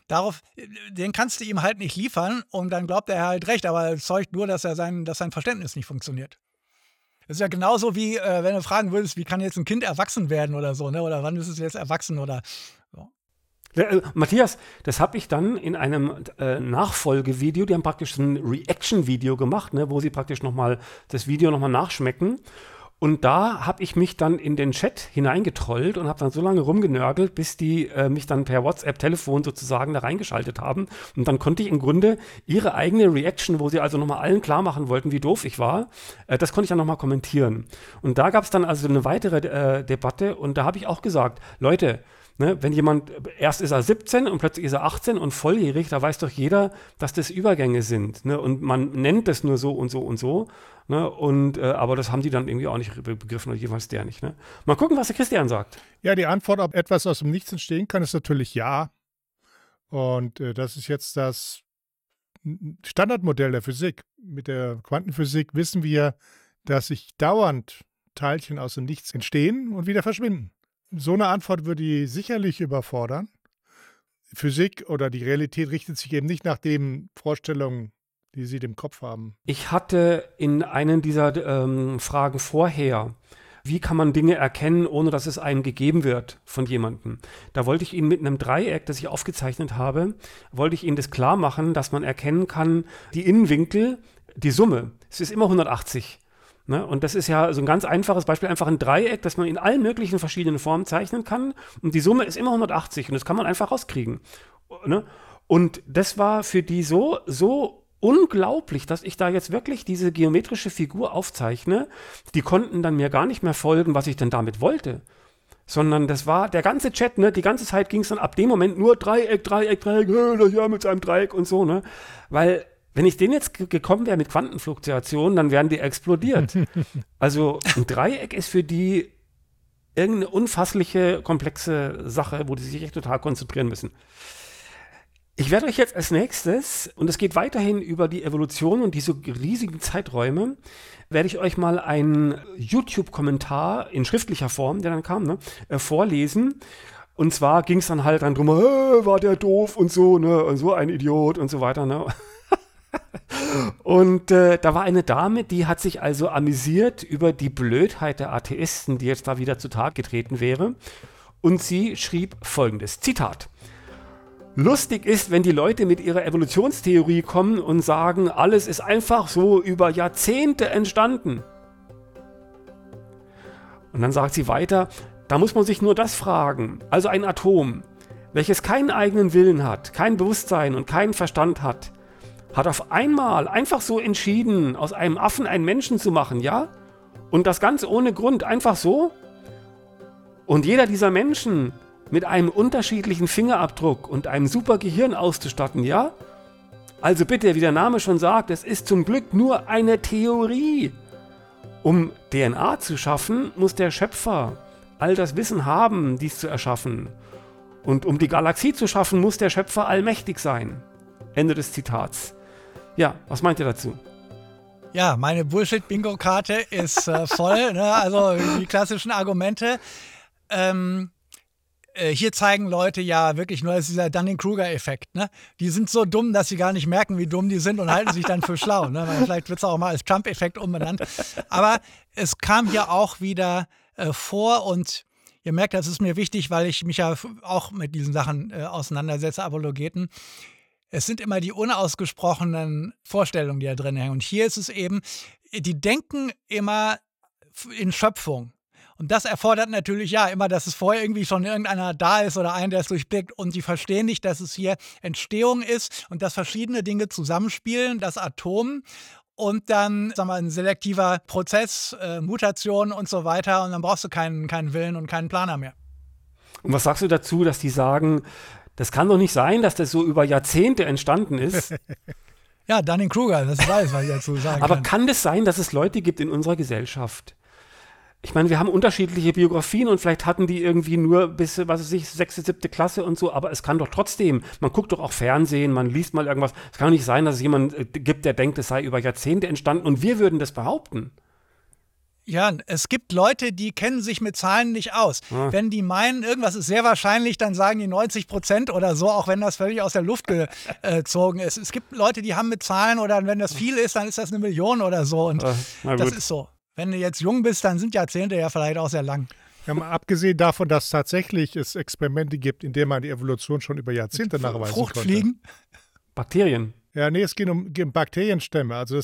den kannst du ihm halt nicht liefern und dann glaubt er halt recht, aber es zeugt nur, dass sein Verständnis nicht funktioniert. Das ist ja genauso wie, wenn du fragen würdest, wie kann jetzt ein Kind erwachsen werden oder so, ne? Oder wann ist es jetzt erwachsen oder so. Ja, Matthias, das habe ich dann in einem Nachfolgevideo, die haben praktisch ein Reaction-Video gemacht, ne, wo sie praktisch das Video nochmal nachschmecken. Und da habe ich mich dann in den Chat hineingetrollt und habe dann so lange rumgenörgelt, bis die mich dann per WhatsApp-Telefon sozusagen da reingeschaltet haben. Und dann konnte ich im Grunde ihre eigene Reaction, wo sie also nochmal allen klar machen wollten, wie doof ich war, das konnte ich dann nochmal kommentieren. Und da gab es dann also eine weitere Debatte und da habe ich auch gesagt, Leute, ne, wenn jemand, erst ist er 17 und plötzlich ist er 18 und volljährig, da weiß doch jeder, dass das Übergänge sind. Ne? Und man nennt das nur so und so und so. Ne? Aber das haben die dann irgendwie auch nicht begriffen, oder jeweils der nicht. Ne? Mal gucken, was der Christian sagt. Ja, die Antwort, ob etwas aus dem Nichts entstehen kann, ist natürlich ja. Und das ist jetzt das Standardmodell der Physik. Mit der Quantenphysik wissen wir, dass sich dauernd Teilchen aus dem Nichts entstehen und wieder verschwinden. So eine Antwort würde die sicherlich überfordern. Physik oder die Realität richtet sich eben nicht nach den Vorstellungen, die Sie im Kopf haben. Ich hatte in einer dieser Fragen vorher, wie kann man Dinge erkennen, ohne dass es einem gegeben wird von jemandem? Da wollte ich Ihnen mit einem Dreieck, das ich aufgezeichnet habe, wollte ich Ihnen das klar machen, dass man erkennen kann, die Innenwinkel, die Summe, es ist immer 180. Ne? Und das ist ja so ein ganz einfaches Beispiel, einfach ein Dreieck, das man in allen möglichen verschiedenen Formen zeichnen kann. Und die Summe ist immer 180 und das kann man einfach rauskriegen. Ne? Und das war für die so unglaublich, dass ich da jetzt wirklich diese geometrische Figur aufzeichne. Die konnten dann mir gar nicht mehr folgen, was ich denn damit wollte. Sondern das war der ganze Chat, ne, die ganze Zeit ging es dann ab dem Moment nur Dreieck, ja, mit seinem Dreieck und so, ne. Weil, wenn ich denen jetzt gekommen wäre mit Quantenfluktuation, dann wären die explodiert. Also ein Dreieck ist für die irgendeine unfassliche, komplexe Sache, wo die sich echt total konzentrieren müssen. Ich werde euch jetzt als nächstes, und es geht weiterhin über die Evolution und diese riesigen Zeiträume, werde ich euch mal einen YouTube-Kommentar in schriftlicher Form, der dann kam, ne, vorlesen. Und zwar ging es dann halt dann drum, war der doof und so, ne, und so ein Idiot und so weiter, ne. Und da war eine Dame, die hat sich also amüsiert über die Blödheit der Atheisten, die jetzt da wieder zutage getreten wäre. Und sie schrieb folgendes, Zitat: Lustig ist, wenn die Leute mit ihrer Evolutionstheorie kommen und sagen, alles ist einfach so über Jahrzehnte entstanden. Und dann sagt sie weiter, da muss man sich nur das fragen. Also ein Atom, welches keinen eigenen Willen hat, kein Bewusstsein und keinen Verstand hat auf einmal einfach so entschieden, aus einem Affen einen Menschen zu machen, ja? Und das ganz ohne Grund, einfach so? Und jeder dieser Menschen mit einem unterschiedlichen Fingerabdruck und einem super Gehirn auszustatten, ja? Also bitte, wie der Name schon sagt, es ist zum Glück nur eine Theorie. Um DNA zu schaffen, muss der Schöpfer all das Wissen haben, dies zu erschaffen. Und um die Galaxie zu schaffen, muss der Schöpfer allmächtig sein. Ende des Zitats. Ja, was meint ihr dazu? Ja, meine Bullshit-Bingo-Karte ist voll, ne? Also die klassischen Argumente. Hier zeigen Leute ja wirklich nur, das ist dieser Dunning-Kruger-Effekt. Ne? Die sind so dumm, dass sie gar nicht merken, wie dumm die sind und halten sich dann für schlau. Ne? Vielleicht wird es auch mal als Trump-Effekt umbenannt. Aber es kam hier auch wieder vor und ihr merkt, das ist mir wichtig, weil ich mich ja auch mit diesen Sachen auseinandersetze, Apologeten. Es sind immer die unausgesprochenen Vorstellungen, die da drin hängen. Und hier ist es eben, die denken immer in Schöpfung. Und das erfordert natürlich ja immer, dass es vorher irgendwie schon irgendeiner da ist oder einer, der es durchblickt. Und die verstehen nicht, dass es hier Entstehung ist und dass verschiedene Dinge zusammenspielen, das Atom und dann, sagen wir, ein selektiver Prozess, Mutation und so weiter. Und dann brauchst du keinen Willen und keinen Planer mehr. Und was sagst du dazu, dass die sagen, das kann doch nicht sein, dass das so über Jahrzehnte entstanden ist? Ja, Dunning-Kruger, das ist alles, was ich dazu sagen Aber kann. kann das sein, dass es Leute gibt in unserer Gesellschaft? Ich meine, wir haben unterschiedliche Biografien und vielleicht hatten die irgendwie nur bis, was weiß ich, 6., 7. Klasse und so, aber es kann doch trotzdem, man guckt doch auch Fernsehen, man liest mal irgendwas. Es kann doch nicht sein, dass es jemanden gibt, der denkt, es sei über Jahrzehnte entstanden und wir würden das behaupten. Ja, es gibt Leute, die kennen sich mit Zahlen nicht aus. Ja. Wenn die meinen, irgendwas ist sehr wahrscheinlich, dann sagen die 90% oder so, auch wenn das völlig aus der Luft gezogen ist. Es gibt Leute, die haben mit Zahlen oder wenn das viel ist, dann ist das 1 Million oder so. Und das ist so. Wenn du jetzt jung bist, dann sind Jahrzehnte ja vielleicht auch sehr lang. Ja, mal abgesehen davon, dass tatsächlich es Experimente gibt, in denen man die Evolution schon über Jahrzehnte nachweisen Fruchtfliegen? konnte. Bakterien? Ja, nee, es geht um Bakterienstämme. Also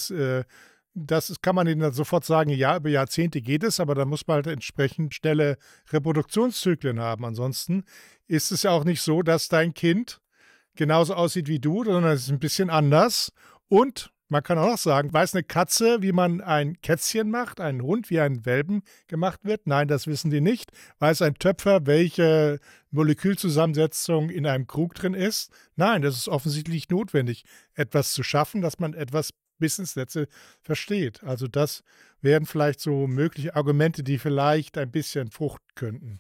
das kann man Ihnen sofort sagen, ja, über Jahrzehnte geht es, aber da muss man halt entsprechend schnelle Reproduktionszyklen haben. Ansonsten ist es ja auch nicht so, dass dein Kind genauso aussieht wie du, sondern es ist ein bisschen anders. Und man kann auch noch sagen, weiß eine Katze, wie man ein Kätzchen macht, einen Hund, wie ein Welpen gemacht wird? Nein, das wissen die nicht. Weiß ein Töpfer, welche Molekülzusammensetzung in einem Krug drin ist? Nein, das ist offensichtlich notwendig, etwas zu schaffen, dass man etwas bis ins Letzte versteht. Also das wären vielleicht so mögliche Argumente, die vielleicht ein bisschen fruchten könnten.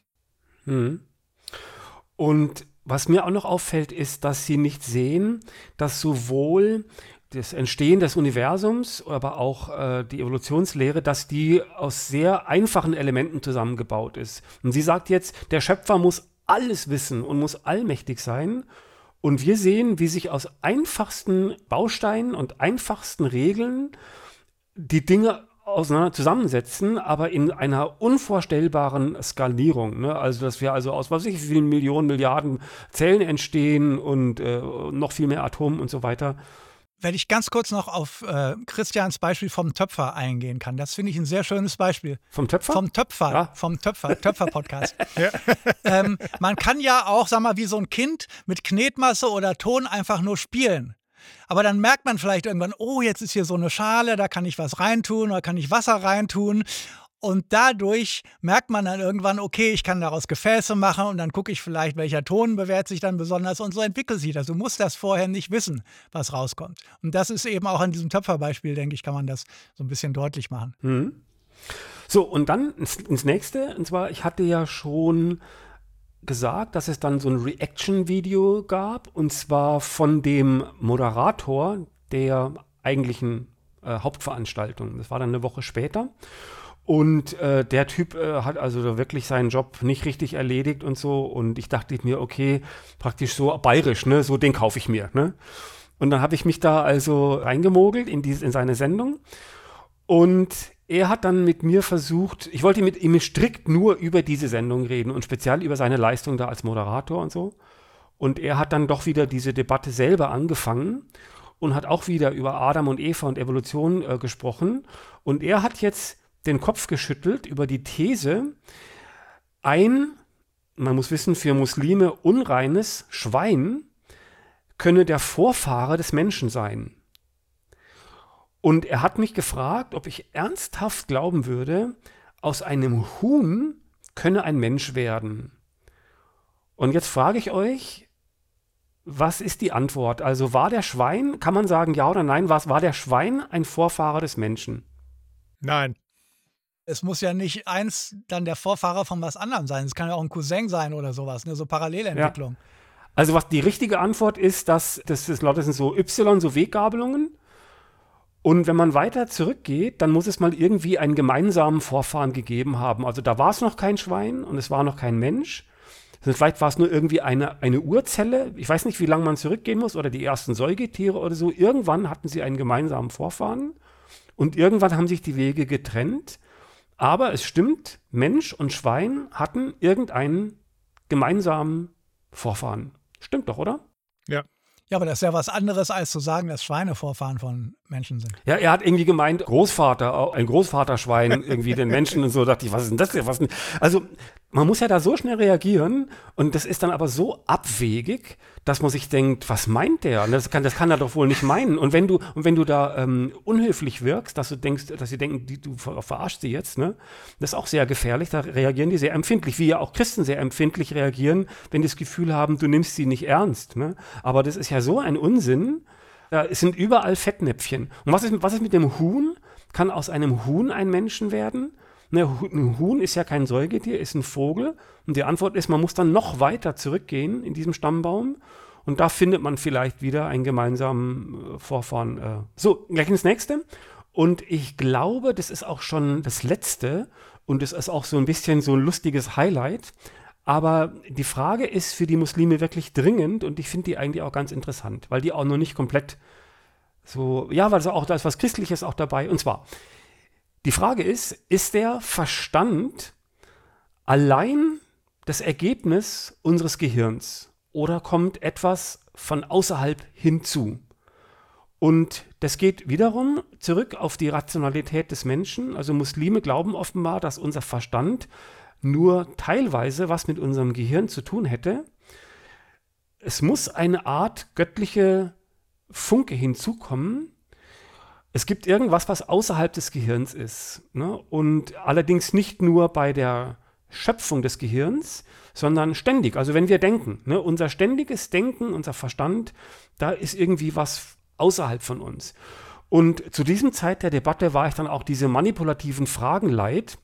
Und was mir auch noch auffällt, ist, dass sie nicht sehen, dass sowohl das Entstehen des Universums, aber auch die Evolutionslehre, dass die aus sehr einfachen Elementen zusammengebaut ist. Und sie sagt jetzt, der Schöpfer muss alles wissen und muss allmächtig sein. Und wir sehen, wie sich aus einfachsten Bausteinen und einfachsten Regeln die Dinge auseinander zusammensetzen, aber in einer unvorstellbaren Skalierung. Ne? Also, dass wir also aus, was weiß ich, wie vielen Millionen, Milliarden Zellen entstehen und noch viel mehr Atomen und so weiter. Wenn ich ganz kurz noch auf Christians Beispiel vom Töpfer eingehen kann. Das finde ich ein sehr schönes Beispiel. Vom Töpfer? Vom Töpfer, ja. Vom Töpfer-Podcast. Ja. Man kann ja auch, sag mal, wie so ein Kind mit Knetmasse oder Ton einfach nur spielen. Aber dann merkt man vielleicht irgendwann, oh, jetzt ist hier so eine Schale, da kann ich was reintun oder kann ich Wasser reintun. Und dadurch merkt man dann irgendwann, okay, ich kann daraus Gefäße machen und dann gucke ich vielleicht, welcher Ton bewährt sich dann besonders und so entwickelt sich das. Du musst das vorher nicht wissen, was rauskommt. Und das ist eben auch an diesem Töpferbeispiel, denke ich, kann man das so ein bisschen deutlich machen. So, und dann ins nächste, und zwar, ich hatte ja schon gesagt, dass es dann so ein Reaction-Video gab, und zwar von dem Moderator der eigentlichen Hauptveranstaltung. Das war dann eine Woche später. Und der Typ hat also wirklich seinen Job nicht richtig erledigt und so. Und ich dachte mir, okay, praktisch so bayerisch, ne, so den kaufe ich mir. Ne? Und dann habe ich mich da also reingemogelt in seine Sendung. Und er hat dann mit mir versucht, ich wollte mit ihm strikt nur über diese Sendung reden und speziell über seine Leistung da als Moderator und so. Und er hat dann doch wieder diese Debatte selber angefangen und hat auch wieder über Adam und Eva und Evolution gesprochen. Und er hat jetzt den Kopf geschüttelt über die These, man muss wissen, für Muslime unreines Schwein könne der Vorfahre des Menschen sein. Und er hat mich gefragt, ob ich ernsthaft glauben würde, aus einem Huhn könne ein Mensch werden. Und jetzt frage ich euch, was ist die Antwort? Also war der Schwein, kann man sagen ja oder nein, war der Schwein ein Vorfahre des Menschen? Nein. Es muss ja nicht eins dann der Vorfahrer von was anderem sein. Es kann ja auch ein Cousin sein oder sowas, ne? So Parallelentwicklung. Ja. Also was die richtige Antwort ist, dass das sind so Y, so Weggabelungen. Und wenn man weiter zurückgeht, dann muss es mal irgendwie einen gemeinsamen Vorfahren gegeben haben. Also da war es noch kein Schwein und es war noch kein Mensch. Vielleicht war es nur irgendwie eine Urzelle. Ich weiß nicht, wie lange man zurückgehen muss oder die ersten Säugetiere oder so. Irgendwann hatten sie einen gemeinsamen Vorfahren und irgendwann haben sich die Wege getrennt. Aber es stimmt, Mensch und Schwein hatten irgendeinen gemeinsamen Vorfahren. Stimmt doch, oder? Ja. Ja, aber das ist ja was anderes, als zu sagen, dass Schweine Vorfahren von Menschen sind. Ja, er hat irgendwie gemeint, ein Großvaterschwein, irgendwie den Menschen und so, dachte ich, was ist denn das hier? Also, man muss ja da so schnell reagieren und das ist dann aber so abwegig, dass man sich denkt, was meint der? Und das kann er doch wohl nicht meinen. Und wenn du da unhöflich wirkst, dass sie denken, du verarschst sie jetzt, ne? Das ist auch sehr gefährlich, da reagieren die sehr empfindlich, wie ja auch Christen sehr empfindlich reagieren, wenn die das Gefühl haben, du nimmst sie nicht ernst, ne? Aber das ist ja so ein Unsinn. Es sind überall Fettnäpfchen. Und was ist mit dem Huhn? Kann aus einem Huhn ein Menschen werden? Ne, ein Huhn ist ja kein Säugetier, ist ein Vogel. Und die Antwort ist, man muss dann noch weiter zurückgehen in diesem Stammbaum. Und da findet man vielleicht wieder einen gemeinsamen Vorfahren. So, gleich ins nächste. Und ich glaube, das ist auch schon das Letzte. Und es ist auch so ein bisschen so ein lustiges Highlight. Aber die Frage ist für die Muslime wirklich dringend und ich finde die eigentlich auch ganz interessant, weil die auch noch nicht komplett so, ja, weil da ist was Christliches auch dabei. Und zwar, die Frage ist der Verstand allein das Ergebnis unseres Gehirns oder kommt etwas von außerhalb hinzu? Und das geht wiederum zurück auf die Rationalität des Menschen. Also Muslime glauben offenbar, dass unser Verstand nur teilweise was mit unserem Gehirn zu tun hätte. Es muss eine Art göttliche Funke hinzukommen. Es gibt irgendwas, was außerhalb des Gehirns ist, ne? Und allerdings nicht nur bei der Schöpfung des Gehirns, sondern ständig. Also wenn wir denken, ne? Unser ständiges Denken, unser Verstand, da ist irgendwie was außerhalb von uns. Und zu diesem Zeit der Debatte war ich dann auch diese manipulativen Fragen leid.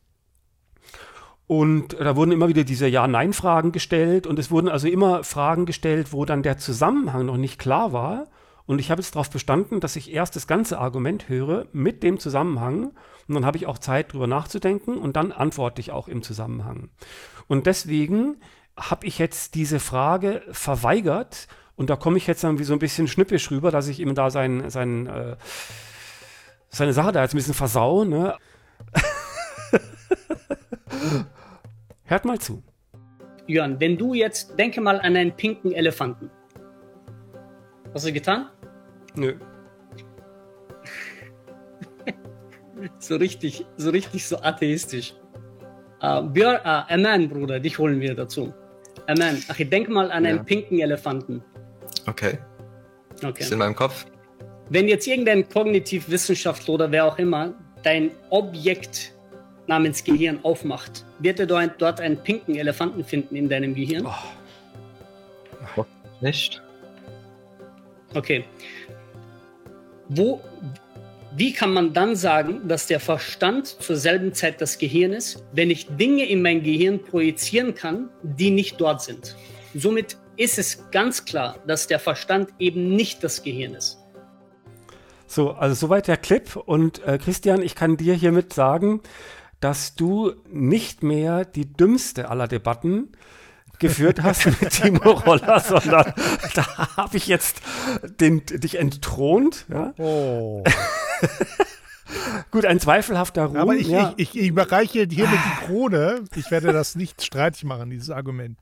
Und da wurden immer wieder diese Ja-Nein-Fragen gestellt und es wurden also immer Fragen gestellt, wo dann der Zusammenhang noch nicht klar war. Und ich habe jetzt darauf bestanden, dass ich erst das ganze Argument höre mit dem Zusammenhang und dann habe ich auch Zeit, drüber nachzudenken und dann antworte ich auch im Zusammenhang. Und deswegen habe ich jetzt diese Frage verweigert und da komme ich jetzt dann wie so ein bisschen schnippisch rüber, dass ich ihm da seine Sache da jetzt ein bisschen versau, ne? Hört mal zu. Jörn, wenn du jetzt, denke mal an einen pinken Elefanten. Hast du getan? Nö. So richtig so atheistisch. Aman, Bruder, dich holen wir dazu. Aman, ach, denk mal an einen pinken Elefanten. Okay. Ist in meinem Kopf. Wenn jetzt irgendein Kognitivwissenschaftler oder wer auch immer dein Objekt namens Gehirn aufmacht, wird er dort einen pinken Elefanten finden in deinem Gehirn? Oh. Nicht. Okay. Wie kann man dann sagen, dass der Verstand zur selben Zeit das Gehirn ist, wenn ich Dinge in mein Gehirn projizieren kann, die nicht dort sind? Somit ist es ganz klar, dass der Verstand eben nicht das Gehirn ist. So, also soweit der Clip. Und Christian, ich kann dir hiermit sagen, dass du nicht mehr die dümmste aller Debatten geführt hast mit Timo Roller, sondern da habe ich jetzt dich entthront. Ja? Oh. Gut, ein zweifelhafter Ruhm. Aber ich überreiche hiermit die Krone. Ich werde das nicht streitig machen, dieses Argument.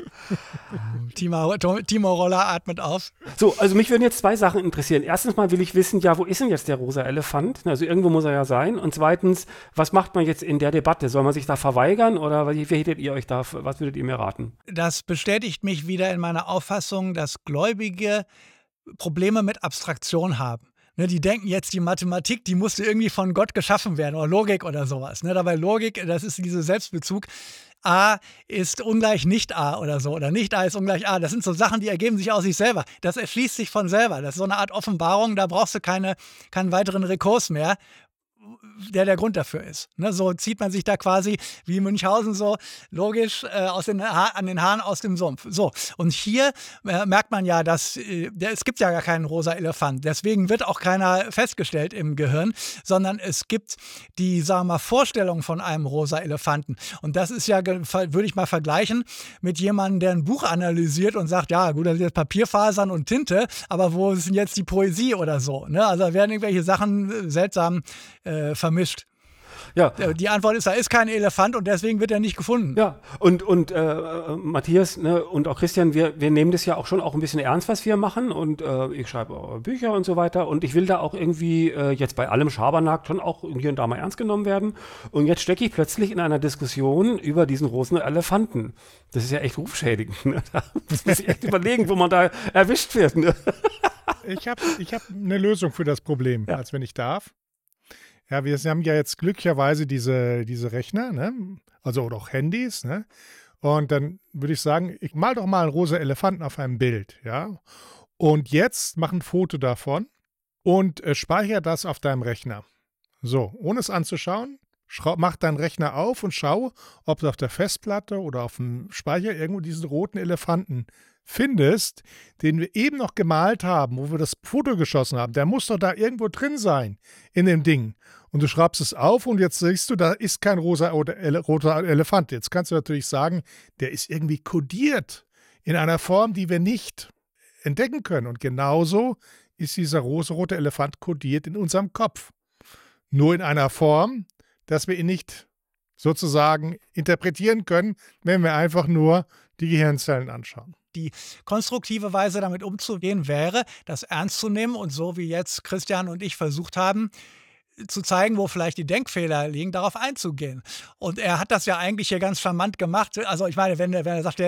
Timo Roller atmet auf. So, also mich würden jetzt zwei Sachen interessieren. Erstens mal will ich wissen, ja, wo ist denn jetzt der rosa Elefant? Also irgendwo muss er ja sein. Und zweitens, was macht man jetzt in der Debatte? Soll man sich da verweigern oder wie hättet ihr euch da, was würdet ihr mir raten? Das bestätigt mich wieder in meiner Auffassung, dass Gläubige Probleme mit Abstraktion haben. Ne, die denken jetzt, die Mathematik, die musste irgendwie von Gott geschaffen werden oder Logik oder sowas. Ne, dabei Logik, das ist dieser Selbstbezug. A ist ungleich nicht A oder so. Oder nicht A ist ungleich A. Das sind so Sachen, die ergeben sich aus sich selber. Das erschließt sich von selber. Das ist so eine Art Offenbarung. Da brauchst du keinen weiteren Rekurs mehr. der Grund dafür ist. Ne, so zieht man sich da quasi wie Münchhausen so logisch an den Haaren aus dem Sumpf. So, und hier merkt man ja, dass es gibt ja gar keinen rosa Elefant. Deswegen wird auch keiner festgestellt im Gehirn, sondern es gibt die, sagen wir mal, Vorstellung von einem rosa Elefanten. Und das ist ja, würde ich mal vergleichen, mit jemandem, der ein Buch analysiert und sagt, ja gut, das sind jetzt Papierfasern und Tinte, aber wo ist denn jetzt die Poesie oder so? Ne? Also da werden irgendwelche Sachen seltsam vermischt. Ja. Die Antwort ist, da ist kein Elefant und deswegen wird er nicht gefunden. Ja, und Matthias, ne, und auch Christian, wir nehmen das ja auch schon auch ein bisschen ernst, was wir machen, und ich schreibe auch Bücher und so weiter, und ich will da auch irgendwie jetzt bei allem Schabernack schon auch hier und da mal ernst genommen werden, und jetzt stecke ich plötzlich in einer Diskussion über diesen roten Elefanten. Das ist ja echt rufschädigend. Ne? Da muss ich echt überlegen, wo man da erwischt wird. Ne? Ich hab eine Lösung für das Problem, als wenn ich darf. Ja, wir haben ja jetzt glücklicherweise diese Rechner, ne? Also oder auch Handys, ne? Und dann würde ich sagen, ich mal doch mal einen rosa Elefanten auf einem Bild, ja? Und jetzt mach ein Foto davon und speichere das auf deinem Rechner. So, ohne es anzuschauen, mach deinen Rechner auf und schau, ob du auf der Festplatte oder auf dem Speicher irgendwo diesen roten Elefanten findest, den wir eben noch gemalt haben, wo wir das Foto geschossen haben. Der muss doch da irgendwo drin sein in dem Ding. Und du schreibst es auf und jetzt siehst du, da ist kein roter Elefant. Jetzt kannst du natürlich sagen, der ist irgendwie kodiert in einer Form, die wir nicht entdecken können. Und genauso ist dieser rote Elefant kodiert in unserem Kopf. Nur in einer Form, dass wir ihn nicht sozusagen interpretieren können, wenn wir einfach nur die Gehirnzellen anschauen. Die konstruktive Weise, damit umzugehen, wäre, das ernst zu nehmen und so wie jetzt Christian und ich versucht haben, zu zeigen, wo vielleicht die Denkfehler liegen, darauf einzugehen. Und er hat das ja eigentlich hier ganz charmant gemacht. Also ich meine, wenn er sagt,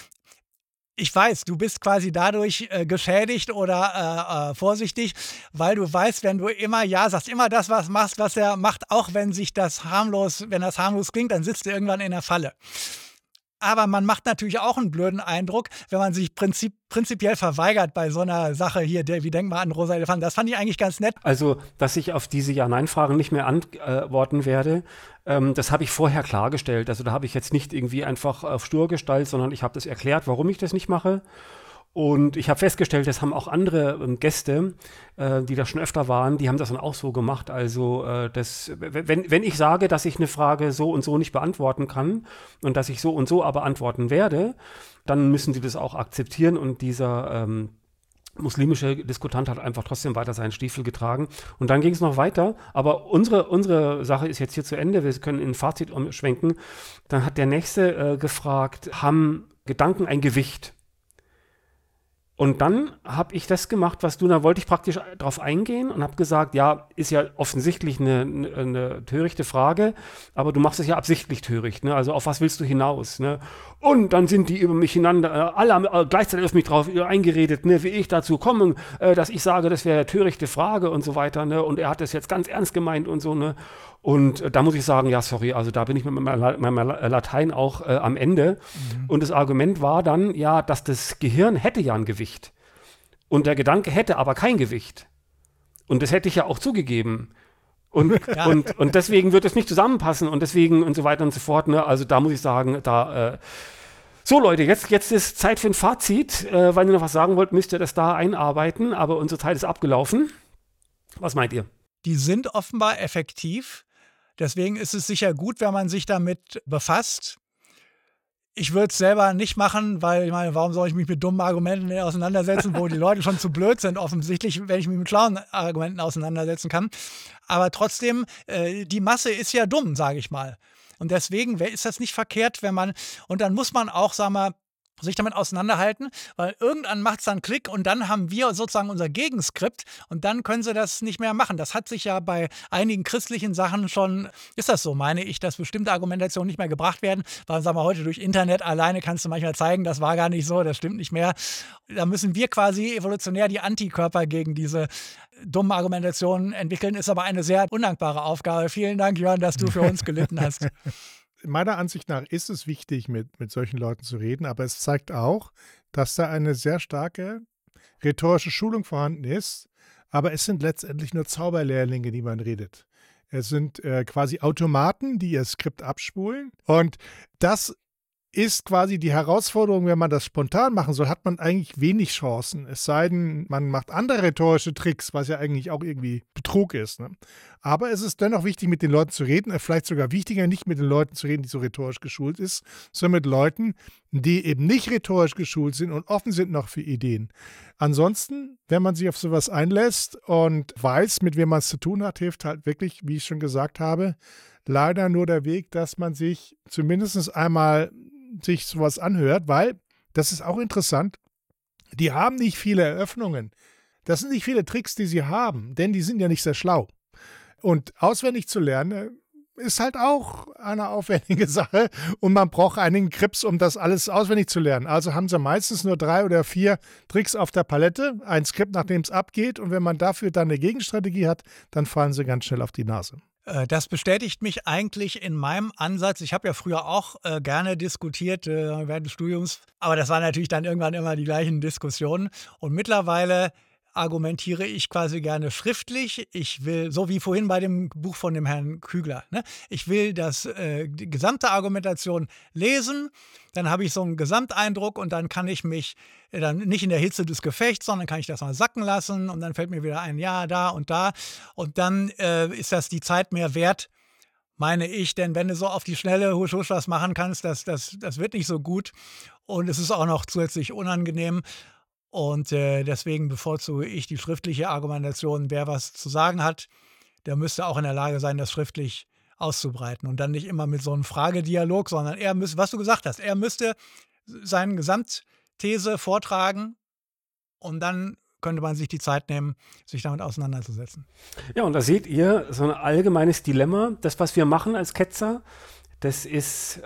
ich weiß, du bist quasi dadurch geschädigt oder vorsichtig, weil du weißt, wenn du immer sagst, immer das, was machst, was er macht, auch wenn das harmlos klingt, dann sitzt du irgendwann in der Falle. Aber man macht natürlich auch einen blöden Eindruck, wenn man sich prinzipiell verweigert bei so einer Sache hier, wie denkt man an rosa Elefanten. Das fand ich eigentlich ganz nett. Also, dass ich auf diese Ja-Nein-Fragen nicht mehr antworten werde, das habe ich vorher klargestellt. Also da habe ich jetzt nicht irgendwie einfach auf stur gestellt, sondern ich habe das erklärt, warum ich das nicht mache. Und ich habe festgestellt, das haben auch andere Gäste, die da schon öfter waren, die haben das dann auch so gemacht. Also wenn ich sage, dass ich eine Frage so und so nicht beantworten kann und dass ich so und so aber antworten werde, dann müssen sie das auch akzeptieren. Und dieser muslimische Diskutant hat einfach trotzdem weiter seinen Stiefel getragen. Und dann ging es noch weiter. Aber unsere Sache ist jetzt hier zu Ende. Wir können in ein Fazit umschwenken. Dann hat der Nächste gefragt, haben Gedanken ein Gewicht? Und dann habe ich das gemacht, da wollte ich praktisch drauf eingehen und habe gesagt, ja, ist ja offensichtlich eine törichte Frage, aber du machst es ja absichtlich töricht, ne? Also auf was willst du hinaus, ne? Und dann sind die über mich alle haben gleichzeitig auf mich drauf eingeredet, ne, wie ich dazu komme, dass ich sage, das wäre eine törichte Frage und so weiter, ne? Und er hat das jetzt ganz ernst gemeint und so, ne? Und da muss ich sagen, ja, sorry, also da bin ich mit meinem Latein auch am Ende. Und das Argument war dann, ja, dass das Gehirn hätte ja ein Gewicht. Und der Gedanke hätte aber kein Gewicht. Und das hätte ich ja auch zugegeben. Und deswegen wird es nicht zusammenpassen und deswegen und so weiter und so fort. Ne? Also da muss ich sagen, so Leute, jetzt ist Zeit für ein Fazit. Wenn ihr noch was sagen wollt, müsst ihr das da einarbeiten. Aber unsere Zeit ist abgelaufen. Was meint ihr? Die sind offenbar effektiv. Deswegen ist es sicher gut, wenn man sich damit befasst. Ich würde es selber nicht machen, weil ich meine, warum soll ich mich mit dummen Argumenten auseinandersetzen, wo die Leute schon zu blöd sind, offensichtlich, wenn ich mich mit schlauen Argumenten auseinandersetzen kann. Aber trotzdem, die Masse ist ja dumm, sage ich mal. Und deswegen ist das nicht verkehrt, und dann muss man auch, sagen wir mal, sich damit auseinanderhalten, weil irgendwann macht es dann Klick und dann haben wir sozusagen unser Gegenskript und dann können sie das nicht mehr machen. Das hat sich ja bei einigen christlichen Sachen schon, ist das so, meine ich, dass bestimmte Argumentationen nicht mehr gebracht werden, weil, sagen wir, heute durch Internet alleine kannst du manchmal zeigen, das war gar nicht so, das stimmt nicht mehr. Da müssen wir quasi evolutionär die Antikörper gegen diese dummen Argumentationen entwickeln, ist aber eine sehr undankbare Aufgabe. Vielen Dank, Jörn, dass du für uns gelitten hast. Meiner Ansicht nach ist es wichtig, mit solchen Leuten zu reden, aber es zeigt auch, dass da eine sehr starke rhetorische Schulung vorhanden ist, aber es sind letztendlich nur Zauberlehrlinge, die man redet. Es sind quasi Automaten, die ihr Skript abspulen. Und das ist quasi die Herausforderung, wenn man das spontan machen soll, hat man eigentlich wenig Chancen. Es sei denn, man macht andere rhetorische Tricks, was ja eigentlich auch irgendwie Betrug ist. Ne? Aber es ist dennoch wichtig, mit den Leuten zu reden. Vielleicht sogar wichtiger, nicht mit den Leuten zu reden, die so rhetorisch geschult ist, sondern mit Leuten, die eben nicht rhetorisch geschult sind und offen sind noch für Ideen. Ansonsten, wenn man sich auf sowas einlässt und weiß, mit wem man es zu tun hat, hilft halt wirklich, wie ich schon gesagt habe, leider nur der Weg, dass man sich zumindest einmal sich sowas anhört, weil, das ist auch interessant, die haben nicht viele Eröffnungen. Das sind nicht viele Tricks, die sie haben, denn die sind ja nicht sehr schlau. Und auswendig zu lernen, ist halt auch eine aufwendige Sache und man braucht einigen Grips, um das alles auswendig zu lernen. Also haben sie meistens nur 3 oder 4 Tricks auf der Palette, ein Skript, nachdem es abgeht, und wenn man dafür dann eine Gegenstrategie hat, dann fallen sie ganz schnell auf die Nase. Das bestätigt mich eigentlich in meinem Ansatz. Ich habe ja früher auch gerne diskutiert während des Studiums, aber das waren natürlich dann irgendwann immer die gleichen Diskussionen. Und mittlerweile argumentiere ich quasi gerne schriftlich. Ich will, so wie vorhin bei dem Buch von dem Herrn Kügler, ne? Ich will die gesamte Argumentation lesen, dann habe ich so einen Gesamteindruck und dann kann ich mich dann nicht in der Hitze des Gefechts, sondern kann ich das mal sacken lassen und dann fällt mir wieder ein, ja, da und dann ist das die Zeit mehr wert, meine ich, denn wenn du so auf die Schnelle husch was machen kannst, das wird nicht so gut und es ist auch noch zusätzlich unangenehm. Und deswegen bevorzuge ich die schriftliche Argumentation. Wer was zu sagen hat, der müsste auch in der Lage sein, das schriftlich auszubreiten. Und dann nicht immer mit so einem Fragedialog, sondern er müsste, was du gesagt hast, er müsste seine Gesamtthese vortragen und dann könnte man sich die Zeit nehmen, sich damit auseinanderzusetzen. Ja, und da seht ihr so ein allgemeines Dilemma. Das, was wir machen als Ketzer, das ist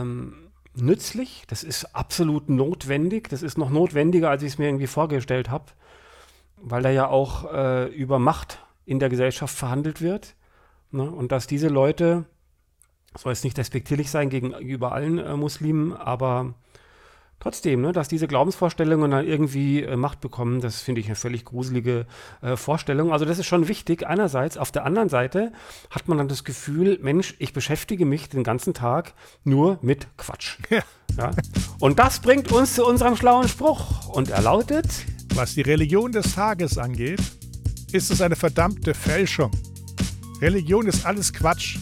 nützlich, das ist absolut notwendig. Das ist noch notwendiger, als ich es mir irgendwie vorgestellt habe, weil da ja auch über Macht in der Gesellschaft verhandelt wird. Ne? Und dass diese Leute, soll jetzt nicht despektierlich sein gegenüber allen Muslimen, aber trotzdem, ne, dass diese Glaubensvorstellungen dann irgendwie Macht bekommen, das finde ich eine völlig gruselige Vorstellung. Also das ist schon wichtig einerseits. Auf der anderen Seite hat man dann das Gefühl, Mensch, ich beschäftige mich den ganzen Tag nur mit Quatsch. Ja. Ja? Und das bringt uns zu unserem schlauen Spruch. Und er lautet: Was die Religion des Tages angeht, ist es eine verdammte Fälschung. Religion ist alles Quatsch.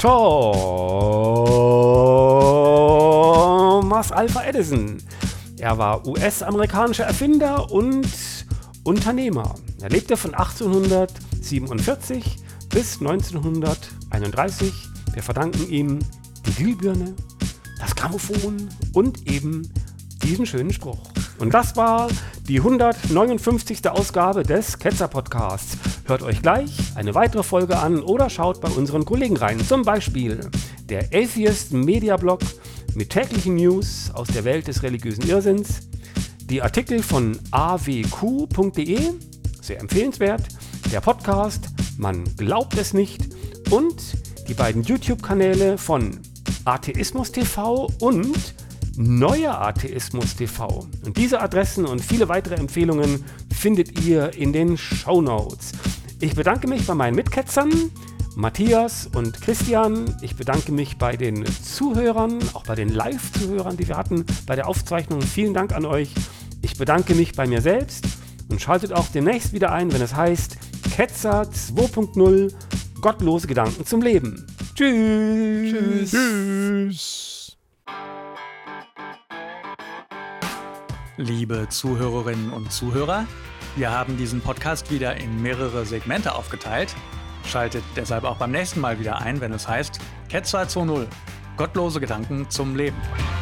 Thomas Alva Edison. Er war US-amerikanischer Erfinder und Unternehmer. Er lebte von 1847 bis 1931. Wir verdanken ihm die Glühbirne, das Grammophon und eben diesen schönen Spruch. Und das war die 159. Ausgabe des Ketzer-Podcasts. Hört euch gleich eine weitere Folge an oder schaut bei unseren Kollegen rein. Zum Beispiel der Atheist Media Blog mit täglichen News aus der Welt des religiösen Irrsinns, die Artikel von awq.de, sehr empfehlenswert, der Podcast Man glaubt es nicht und die beiden YouTube-Kanäle von Atheismus TV und Neuer Atheismus TV. Und diese Adressen und viele weitere Empfehlungen findet ihr in den Shownotes. Ich bedanke mich bei meinen Mitketzern, Matthias und Christian. Ich bedanke mich bei den Zuhörern, auch bei den Live-Zuhörern, die wir hatten bei der Aufzeichnung. Vielen Dank an euch. Ich bedanke mich bei mir selbst und schaltet auch demnächst wieder ein, wenn es heißt Ketzer 2.0 – Gottlose Gedanken zum Leben. Tschüss. Tschüss. Liebe Zuhörerinnen und Zuhörer, wir haben diesen Podcast wieder in mehrere Segmente aufgeteilt. Schaltet deshalb auch beim nächsten Mal wieder ein, wenn es heißt Ketzer 2.0 – Gottlose Gedanken zum Leben.